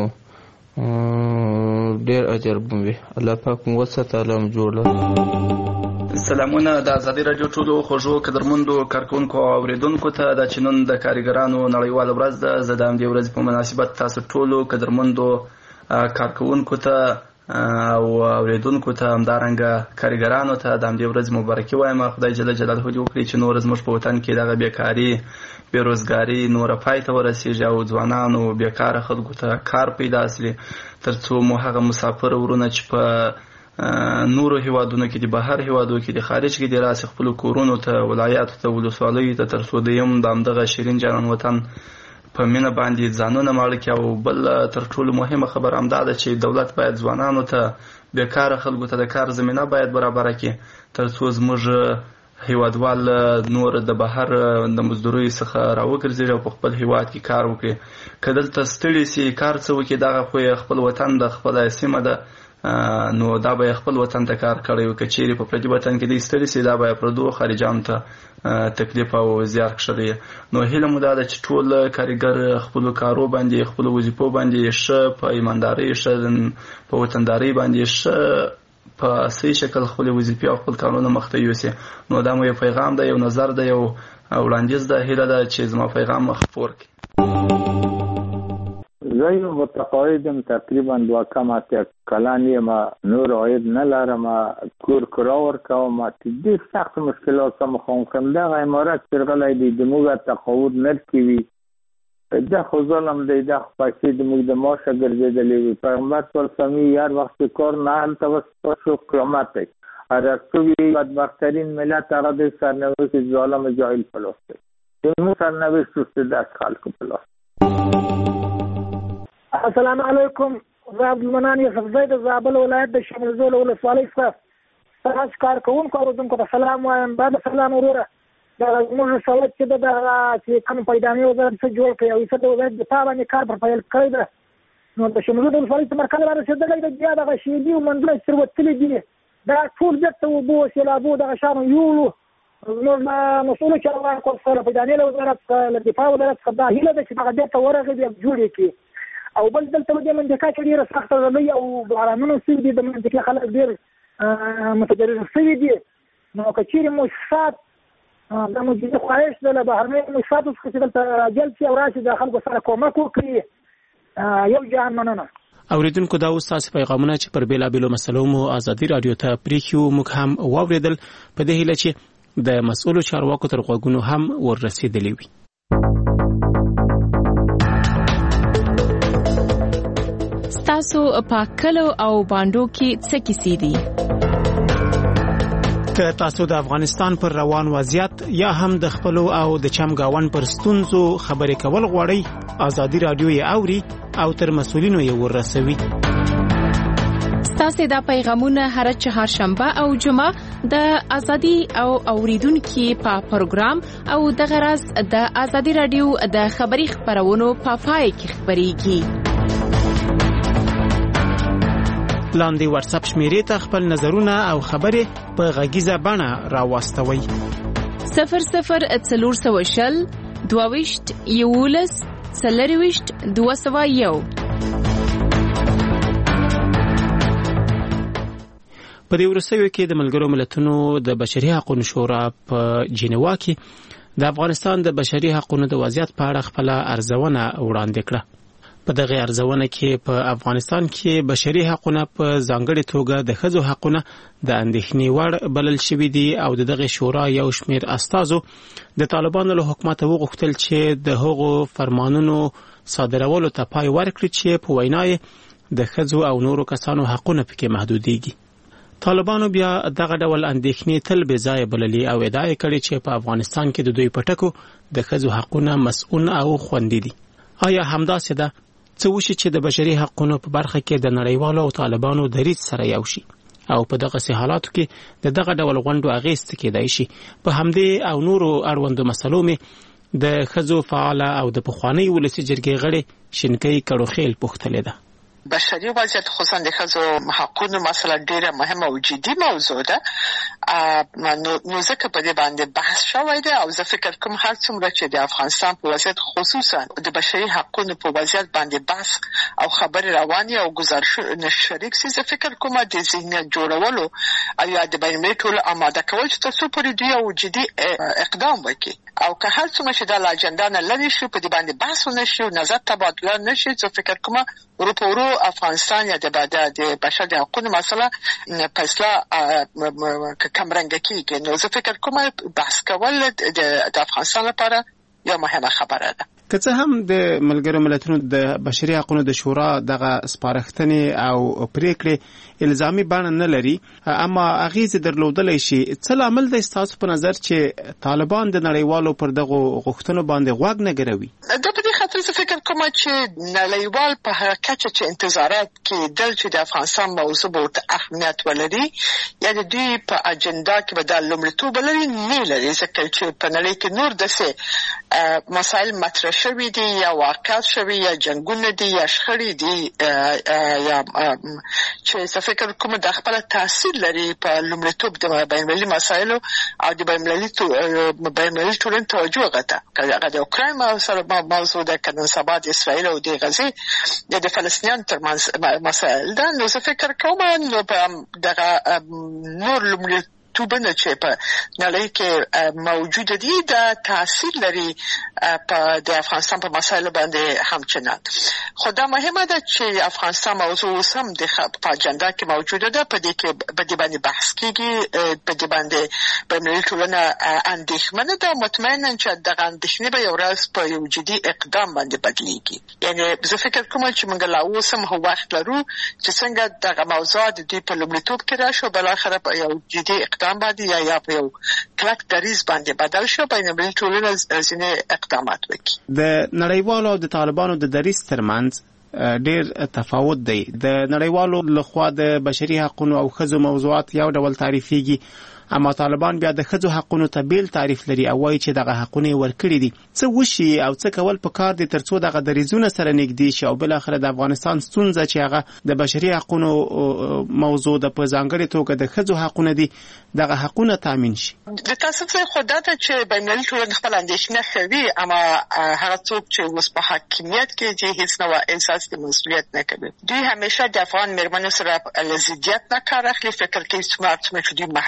ډېر اجر به وي. الله پاک مو وساته، الله مو جوړ لري. سلامونه د ازادي راډیو ټولو خوږو قدرمندو کارکوونکو او اوریدونکو ته. دا چې نن د کارګرانو نړیواله ورځ ده، زه د همدې ورځې په مناسبت تاسو ټولو قدرمندو کارکوونکو ته او اوریدونکو ته همدارنګه کارګرانو ته د همدې ورځې مبارکي وایم. خدای جل جلاله دې وکړي چې نور زموږ په وطن کې دغه بیکاري بېروزګاري نوره پای ته ورسیږي او ځوانانو بیکاره خلکو ته کار پیدا شي، تر څو مو هغه مسافر ورونه چې په نورو هیوادونو کې د بهر هیوادو کې د خارج کې د راسي خپل کورونو ته، ولایاتو ته، ولسوالیو ته، تر څو دویم د همدغه شیرین جانان وطن په مینه باندې ځانونه ماړه کړي. او بل تر ټولو مهمه خبره همدا ده چې دولت باید ځوانانو ته، بیکاره خلکو ته د کار زمینه باید برابره کړي، تر څو زموږ هیوادوال نور د بهر د مزدورۍ څخه راوګرځي او په خپل هیواد کې کار وکړي. که دلته ستړي سي کار څه وکړي، دغه خو خپل وطن د خپل سیمه ده، نو دا به خپل وطن ته کار کړی وي. که چیرې په پردي وطن کې دی ستړي سي، دا به پردو خارجانو ته تکلیف او زیار کښلی. نو هیله مو دا ده چې ټول کارګر خپلو کارو باندې، خپلو وظیفو باندې ښه په ایماندارۍ، ښه په وطندارۍ باندې، ښه په صحیح شکل خپلې وظیفې او خپل کارونه مخته یوسي. نو دا مو یو پیغام ده، یو نظر ده، یو وړاندیز ده. هیله ده چې زما پیغام خپور کړي. زه یو متقاعدم، تقریبا 2 کلن یم، نور عاید نه لرم، کور کرا ورکوم، ډېر سخت مشکلات سره مخامخ یم. دغه عمارت چې غلی دی د موږ تقاعد نرکوي، دا خو ظلم دی، دا خو پیسې د موږ د معاشه ګرځېدلې وي. پیغمبر صلی الله علیه وسلم هر وخت چې کار نه هلته وسو قیامت دی. رسوي بدبخترین ملت هغه د سرنوشت ظالم جاهل پلاس دی، زموږ سرنوشت اوس د خلکو پلاس. السلام علیکم، زه عبدالمنان یوسف زی د زابل ولایت د شمال زول ولسوالۍ څخه تاسو کارکوونکو اوریدونکو ته سلام وایم. بعد سلام وروره، دا زموږ سوالات چې دغه چې کوم پیدانې وزارت څخه جوړ کړی او د وزارت دفاع باندې کار پر پیل کړی ده، نو د شمال زول ولسوالۍ څخه مرکز را رسېدلی ده. بیا دغه شیدي او منډله چې وتلي دي، دا ټول بیرته اوبو سیلابو دغه شانو یوړو. زموږ مسؤلو چارواکو سره پیدانې له وزارت څخه، له دفاع وزارت څخه دا هیله ده چې دغه بیرته ورغلي بیا جوړې کړي. او بل دلته د منطقه کې ډېره سخته ژمی او بارانونه شوي دي، د منطقې خلک ډېر متضرر شوي دي. نو که چیرې مؤسسات د موجودي خواهش د بهرنۍ مشفاتو څخه چې دلته راجل شي او راشي د خلکو سره کومک وکړي. یو جهان مننه. اوریدونکو دا اوس تاسو پیغامونه چې پر بیلابیلو مسلو مو ازادي رادیو ته پریښیو موږ هم واوریدل په دې هیله چې د مسؤلو چارواکو تر غوږونو هم ورسېدلی وي. ستاسو په کلو او باندو کې څه کیسې دي؟ که تاسو د افغانستان پر روان وضعیت یا هم د خپلو او د چمګاون پر ستونزو خبرې کول غواړئ، ازادي رادیو یې اوري او تر مسؤلینو یې ورسوي. ستاسو دا پیغامونه هر چهارشنبه او جمعه د ازادي او اوریدونکو په پروګرام او د غرض د ازادي رادیو د خبري خبرونو په پای کې خبريږي. لاندې واتس اپ شمیرې ته خپل نظرونه او خبرې په غږیزه بڼه راوستوي. 0040 22 یولس 22 201. په دې ورسېو کې د ملګرو ملتونو د بشري حقوقو شورا په جنیوا کې د افغانستان د بشري حقوقو د وضعیت په اړه خپل ارزونه وړاندې کړه. په دغه ارزونه کې په افغانستان کې بشري حقوقو په ځانګړي توګه د ښځو حقوقو د اندېښنې وړ بلل شوې دي او دغه شورا یو شمېر استازو د طالبانو له حکومت وغوښتل چې د هغو فرمانونو صادرولو ته پای ورکړي چې په وینا یې د ښځو او نورو کسانو حقوقونه پکې محدودېږي. طالبانو بیا دغه ډول اندېښنې تل بې ځایه بللي او ادعا یې کړې چې په افغانستان کې د دوی پټکو د ښځو حقوقونه مسؤل او خوندي دي. آیا همداسې ده؟ څه وشي چې د بشري حقوقو په برخه کې د نړیوالو او طالبانو دریځ سره یو شي او په دغه حالاتو کې دغه ډول غونډو اغېز کېدای شي. په همدې او نورو اړوندو مسلو مې د ښځو فعال او د پخوانی ولسي جرګې غړي شینکۍ کړوخیل پوښتلې ده. بشري وضعیت خصوصا د ښځو حقوقو مسله ډیره مهمه او جدي موضوع ده. نو ځکه په دې باندې بحث شوی دی او زه فکر کوم هر څومره چې د افغانستان په وضعیت خصوصا د بشري حقوقو په وضعیت باندې بحث او خبرې روانې او گزارشونه شریک سي، زه فکر کوم د ذهنیت جوړولو او یا د بین‌المللي ټولو آماده کول چې تاسو پرې دی او جدي اقدام وکړي او که هر څومره چې د اجنډا نه لري شي په دې باندې بحث ونشي او نظر تبادله نشي، زه فکر کوم ورو افغانستان یا د بشري حقوقو مسله فیصله کمرنګ کیږي. نو زه فکر کوم بحث کول د افغانستان لپاره یو مهمه خبره ده. که څه هم د ملګرو ملتونو د بشري حقوقو د شورا دغه سپارښتنې او پریکړې الزامي بڼه نه لري، اما اغیز درلودلی شي. څه لامل دی ستاسو په نظر چې طالبان د نړیوالو پر دغه غوښتنو باندې غوږ نه ګروي؟ دا په دې خاطر زه فکر کوم چې نړیوال په هغه کچه چې انتظارات کې دل چې د افغانستان موضوع به اهمیت ولري یا د دوی په اجنډا کې به د لومړیتوب لري نه لري، ځکه چې په نړۍ کې نور داسې مسایل مطرح شوي دي یا واقعات شوي یا جنگونه دي یا شخړې دي یا چې زه فکر کوم د خپل تاثیر لري په لومړیتوب د بین‌المللي مسایلو او د بین‌المللي ټولنې توجه غته هغه د اوکراین موضوع ده، که نن سبا د اسرائیل او د غزې یا د فلسطینیانو ترمنځ مسایل ده. نو زه فکر کوم نو په دغه نور لومړیتوبونه چې په نړۍ کې موجود دي دا تاثیر لري په د افغانستان په مسایلو باندې همچنان. خو دا مهمه ده چې افغانستان موضوع سم د اجنډا کې موجوده ده، په دې کې په دې باندې بحث کیږي، په دې باندې بین‌المللي ټولنه اندېښمنه ده، مطمئنه چې دغه اندېښنې به یو ورځ په یو جدي اقدام باندې بدلیږي. یعنی زه فکر کوم چې موږ لا اوس هم وخت لرو چې څنګه دغه موضوع د دې په لومړیتوب کې راشي او بالاخره په یو جدي اقدام باندې یا په یو کلک دریځ باندې بدل شي، بین‌المللي ټولنه ځینې اقدامات وکړي. د نړیوالو او د طالبانو د دریځ ترمنځ ډیر تفاوت دی. د نړیوالو لخوا د بشري حقوقو او ښځو موضوعات یو ډول تعریفېږي، اما طالبان بیا د ښځو حقوقو ته بیل تعریف لري او وایي چې دغه حقوقونه ورکړي دي. څه وشي او څه کول پکار دي ترڅو دغه دریځونه سره نږدې شي او بل اخر د افغانستان ستونزه چې هغه د بشري حقوقو موضوع د په ځانګړي توګه د ښځو حقوقونه دي دغه حقوقونه تامین شي؟ د تاسو څخه خدای ته چې بین‌المللي ټولنه خپل اندېښنه کوي، اما هغه څوک چې اوس په حاکمیت کې دي هیڅ نوع احساس د مسؤلیت نه کوي. دوی همیشه د افغان مېرمنو سره له ضدیت نه کار اخلي، فکر کوي چې دوی محدود دي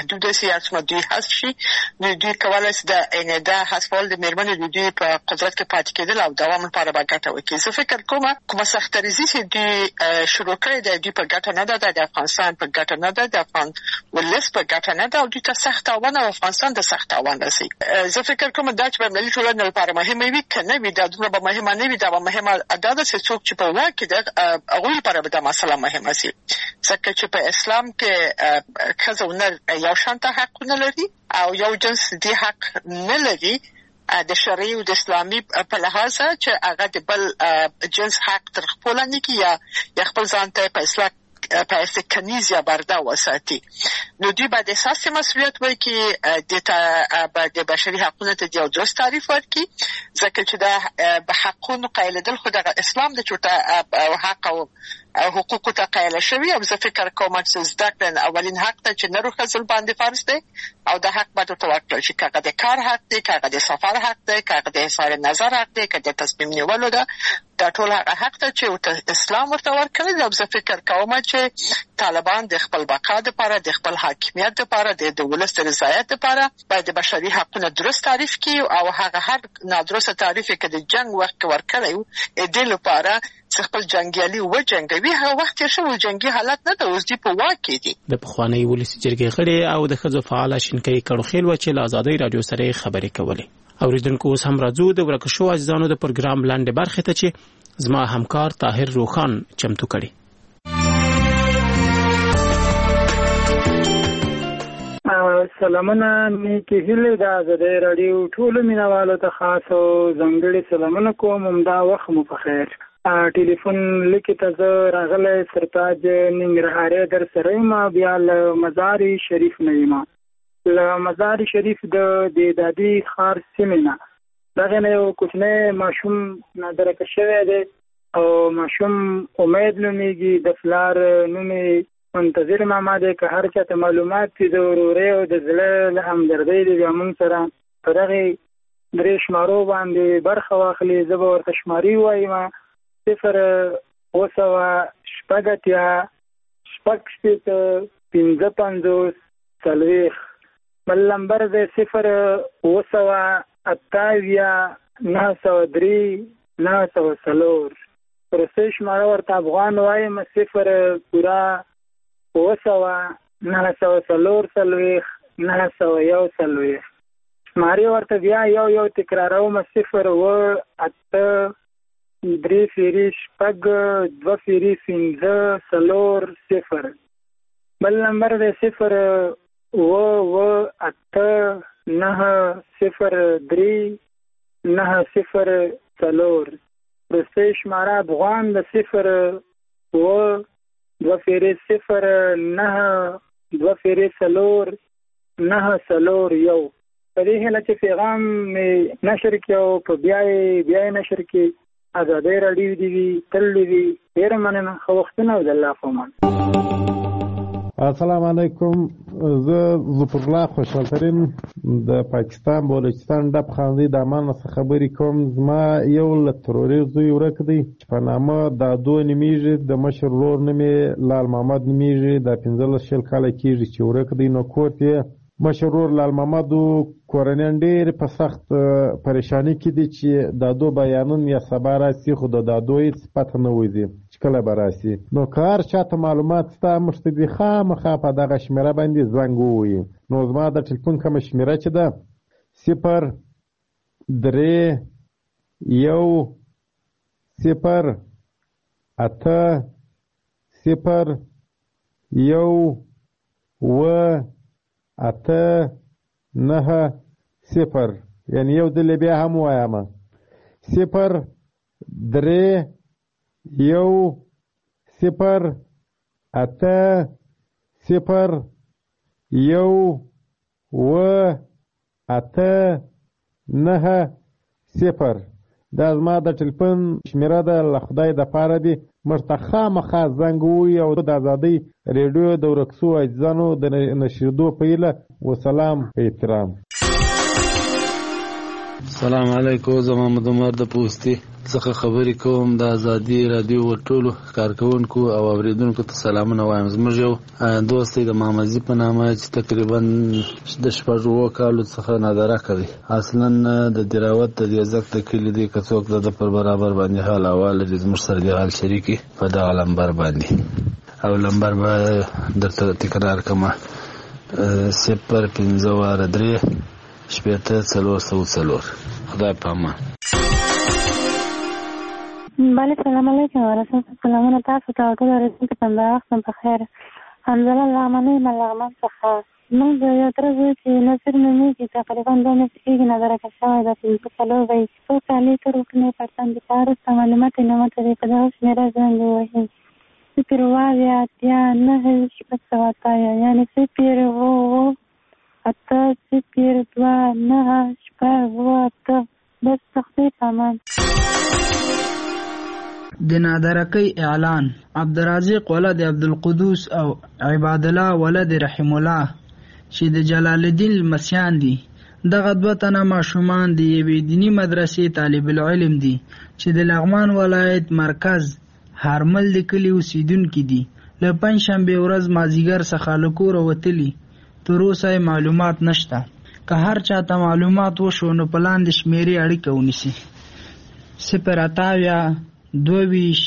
څومره دوی حذف شي نو دوی کولی شي د حذفول د مېرمنې د دوی په قدرت کې پاتې کېدل او دوام لپاره به ګټه وکړي. زه فکر کومه سختدریزي چې دوی شروع کړې ده دوی په ګټه نه ده، د افغانستان په ګټه نه ده، د افغان ولس په ګټه نه ده او دوی ته سخت تاوان او افغانستان ته سخت تاوان رسي. زه فکر کوم دا چې په ملي ټولنې لپاره مهمه وي که نه وي دا دومره به مهمه نه وي. دا به مهمه دا ده چې څوک چې په واک کې ده هغوی لپاره به دا مسله مهمه شي ځکه چې په اسلام کې ښځه او نر یو شانته حقونه لري او یو جنس دې حق نه لري د شرعي او د اسلامي په لحاظ چې هغه د بل جنس حق تر خپل نه کی یا خپل ځان ته په اسلام په کنیز یا بردا وساتي. نو دوی باید احساس مسؤلیت وکړي د بشري حقوقو ته یو درست تعریف ورکړي ځکه چې دا به حقوقو قایلدل خو د اسلام د چوټه حق او حقوقو ته قایل شوی او زه فکر کوم چې زده کړه اولین حق ته چې نرو خزل باندې فرض دی او د حق باندې توکل شي کاغه د کار حق دی، کاغه د سفر حق دی، کاغه د اظهار نظر حق دی، کاغه د تصمیم نیولو ده. دا ټول حق ته چې اسلام ورته ورکړي او زه فکر کوم چې طالبان د خپل بقا لپاره د خپل حاکمیت لپاره د ولس د رضایت لپاره باید د بشري حقوقو درست تعریف کړي او هغه هر نادرسته تعریف کې د جنگ وخت ورکړي د لپاره چې خپل جنگیالي وجنګوي هغه وخت شو جنگي حالت نه د اوس دی په واکې دي. د پخوانی ولسی جرګې غړي او د خځو فعال شینکې کړوخیل و چې له آزادۍ رادیو سره خبرې کولې. اوریدونکو اوس هم راځو د ورکشو اجزانو د پروګرام لاندې برخه ته چې زما همکار طاهر روخان چمتو کړي. سلامونه نیکی هیله د آزادۍ رادیو ټولو مینوالو ته خاص او ځانګړي سلامونه کوم. همدا وخت مو په خیر. ټلیفون لیکي ته زه راغلی سرتاج ننګرهاري در سره یم بیا له مزار شریف نه یم. له مزار شریف د دادي ښار سیمې نه دغه نه یو کوچنی ماشوم نادرکه شوی دی او ماشوم امید نومیږي د فلار نومې منتظر ماما دی که هر چاته معلومات دي د ورورۍ او د زړه له همدردۍ دی بیا موږ سره په دغې 3 شمارو باندې برخه واخلي. زه به ورته شماري وایم 0 6 55 40. بل نمبر دی 0 903 904. پرسه شماره ورته افغان وایم 0 پورا 904 901. شمارې ورته بیا یو تکراروم 0 8 3 فیری شپږ 2 فیری 5 0. بل نمبر دی 0 8 9 0 9 پرسه شماره افغان د 0 2 فیری 0 9 2 فیری 4 9 په دې هله چې پیغام نشر کې او په بیا نشر کې آزادۍ رادیو دی وی تل دی ډیر مننه. خو وختونه د الله فهمان. السلام علیکم. زه ظفر الله خوشحالترین د پاکستان بلوچستان ډب خاندي د امان څخه خبرې کوم. زما یو له تروري زوی ورک دی په نامه دادو نمیږي د مشر ورور نومې لال محمد نمیږي د 15 کاله کېږي چې ورک دی. نو کور یې مشر ورور لال محمد کورنیان ډېر په سخت پریشانی کې دي چې دادو بیانون یا سبا راسي خو د دادو هیڅ پته نه وځي چې کله به راسي. نو که هر چاته معلومات شته موږ ته دې خامخا په دغه شمېره باندې زنګ ووایي. نو زما د ټلیفون کومه شمېره چې ده 0 3 1 0 8 0 1 و 8 9 0. یعنی یو دل بیا هم وایم 0 3 1 0 8 0 1 و 8 9 0. دا زما د ټلیفون شمېره ده. له خدای د پاره دی موږ ته خامخا زنګ ووایي او د آزادۍ ریډیو د ورکسو اجزانو د نشریدو په هیله. وسلام په احترام. السلام علیکم. زه محمد عمر د پوسټي څخه خبرې کوم. د ازادي رادیو ټولو کارکونکو او اوریدونکو ته سلامونه وایم. زموږ یو دوست دی د محمدزي په نامه چې تقریبا د 6 کالو څخه نادره کوي. اصلا د دراوت د یزک د کلی دی که څوک د پر برابر باندې حال احوال لري زموږ سره د حال شریکي په دغه لمبر باندې او لمبر به درته تکرار کوم 050 شپېته 404. خدای په امان. بله سلام علیکم ورحمت سلامونه تاسو ته ټول اوریدونکو ته د وخت په خیر. حمزله لغمنۍ ملغمن څخه موږ یو تر اوسه چې نصر نومیږي تقریبا 2 میاشتې کېږي نظره کړه شوی ده 5 وی څو کالي تر وکنې پرسان د وروسته معلومات یې نه متري په دغه شمېره زنګ ووهي 0 یعنې 0 8 بس تخفیف امان. د نادرکۍ اعلان. عبدالرازق ولد عبدالقدوس او عباد الله ولد رحم الله چې د جلال الدین المسیان دي. دغه 2 تنه ماشومان د یوې دینی مدرسې طالب العلم دي چې د لغمان ولایت مرکز هرمل د کلي اوسیدونکي دي. له پنجشنبې ورځ مازدیګر څخه له کوره وتلي. تر اوسه معلومات نشته. که هر چاته معلومات وشو نو په لاندې شمیرې اړیکه ونیسي 0 22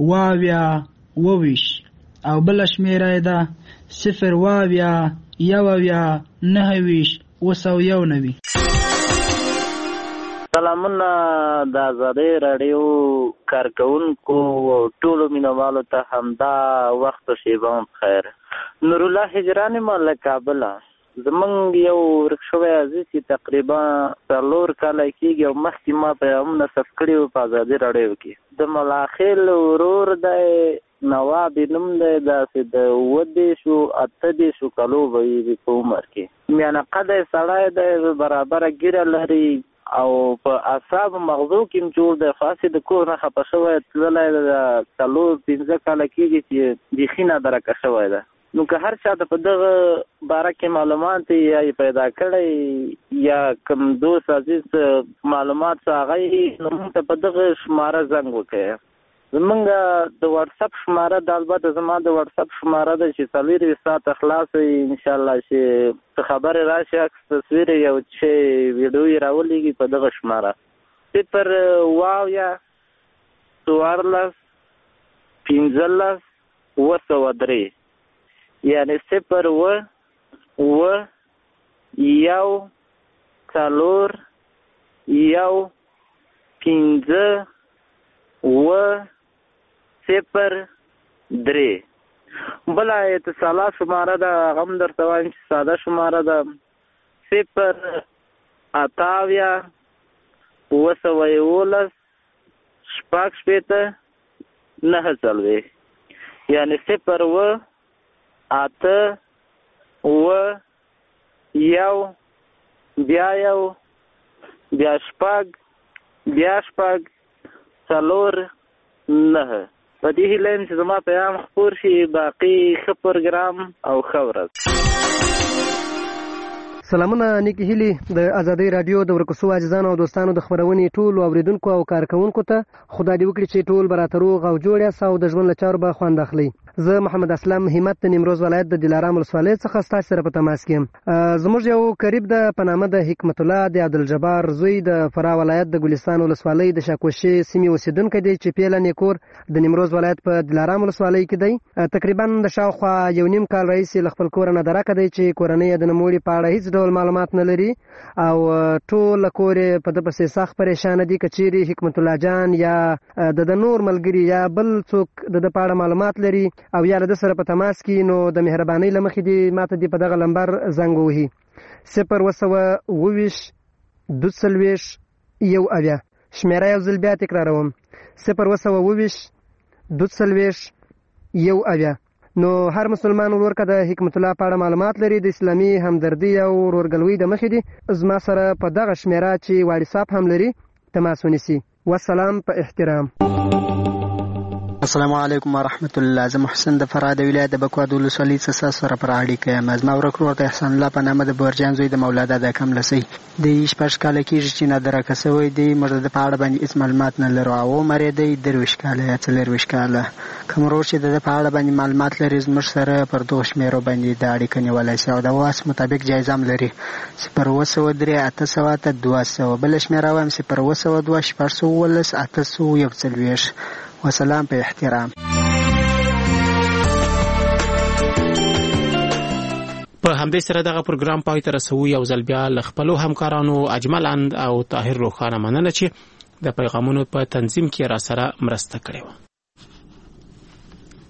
22 او بل شمیره ده 0 19 سلامونه د آزادۍ رادیو کارکونکو ټولو مینوالو ته همدا وخت شیبه خیر. نور الله هجرانی مال کابل. زمونږ یو ورکشوی عزیز چې تقریبا 4 کاله کېږي او مخکې ما په هم نصب کړي وو په ازادي راډیو کې. د ملاخیل ورور دی نواب نوم دی داسې د 8 کالو به وي په عمر کې. میانه قده سړی دی برابره ګیره لري او په اعصاب مغزو کې جوړ دی. خاصې د کور نه خفه شوی تللی د 4-5 کاله کېږي چې بیخي نادرکه شوی ده. نو که هر چا د په دغه باره کې معلومات یا پیدا کړی یا کوم دوست عزیز معلومات هغه نو موږ ته په دغه شماره زنګ وکړئ. زمونږ د واتساپ شماره د البته زما د واتساپ شماره ده چې 24 ساعته خلاص وي انشاءالله چې خبرې راشي عکس تصویر یو چې ویډیو یې راولېږي په دغه شماره 0 یعنی 0 بلا اتصالات شماره ده غم در توان چې ساده شماره ده 0 یعنی 0 8 بیا شپږ 4 په دې هیله چې زما پیغام خپور شي. باقي ښه پروګرام او ښه ورځ. سلامونه نیکی هیلی د آزادۍ رادیو د ورکوسو عزیزانو او دوستانو د خبرونې ټول اوریدونکو او کارکونکو ته خدای دې وکړي چې ټول برابر روغ او جوړ یاست او د ژوند له چارو به خوند اخلي. زه محمد اسلم همت د نیمروز ولایت د دلارام ولسوالۍ څخه ستاسو سره په تماس کې یم. زموږ یو قریب د پنامه د حکمت الله د عبدالجبار زوی د فرا ولایت د ګلستان ولسوالۍ د شاکوشي سیمې اوسیدونکی دی چې پیلن کور د نیمروز ولایت په دلارام ولسوالۍ کې دی. تقریبا د شاوخوا 1.5 کال راهیسې له خپل کور نه درکه دی چې کورنۍ د نوموړي په اړه هیڅ ډول معلومات نه لري او ټول کور په د پسې سخت پریشان دي. کچيري حکمت الله جان یا د نور ملګری یا بل څوک د پاړه معلومات لري او یا له سره په تماس کې نو د مهرباني لمخې دی ماته دی په دغه لمبر زنګ وهي 0 22 شمیره یو ځل بیا تکراروم 0 22 نو هر مسلمان ورکه د حکمت الله په اړه معلومات لري د اسلامي همدردي او ورورګلوي د مخې دي زما سره په دغه شمیره چې واتساپ هم لري تماس ونیسي. والسلام په احترام. السلام علیکم ورحمت الله. زه محسن د فراه د ولایت د بکواد ولسوالۍ څخه سره پر اړیکه یم. زما ورک ورور د احسان الله په نامه د بورجان زوی د مولاده د کملسۍ د 16 کاله کېږي چې نادرکه شوی دی. موږ د په اړه باندې هیڅ معلومات نه لرو. او عمر یې دی 23 کاله یا 24 کاله. کوم ورور چې د په اړه باندې معلومات لري زموږ سره پر دغه شمیرو باندې د اړیکه نیولای شي او د واس مطابق جایزه هم لري 0 803 200. بل شمیره وایم 0 2 411 841. وسلام په احترام. په همدې سره دغه پروګرام پای ته رسوي. یو ځل بیا له خپلو همکارانو اجمل اند او طاهر روخانه مننه چې د پیغامونو په تنظیم کې را سره مرسته کړې وه.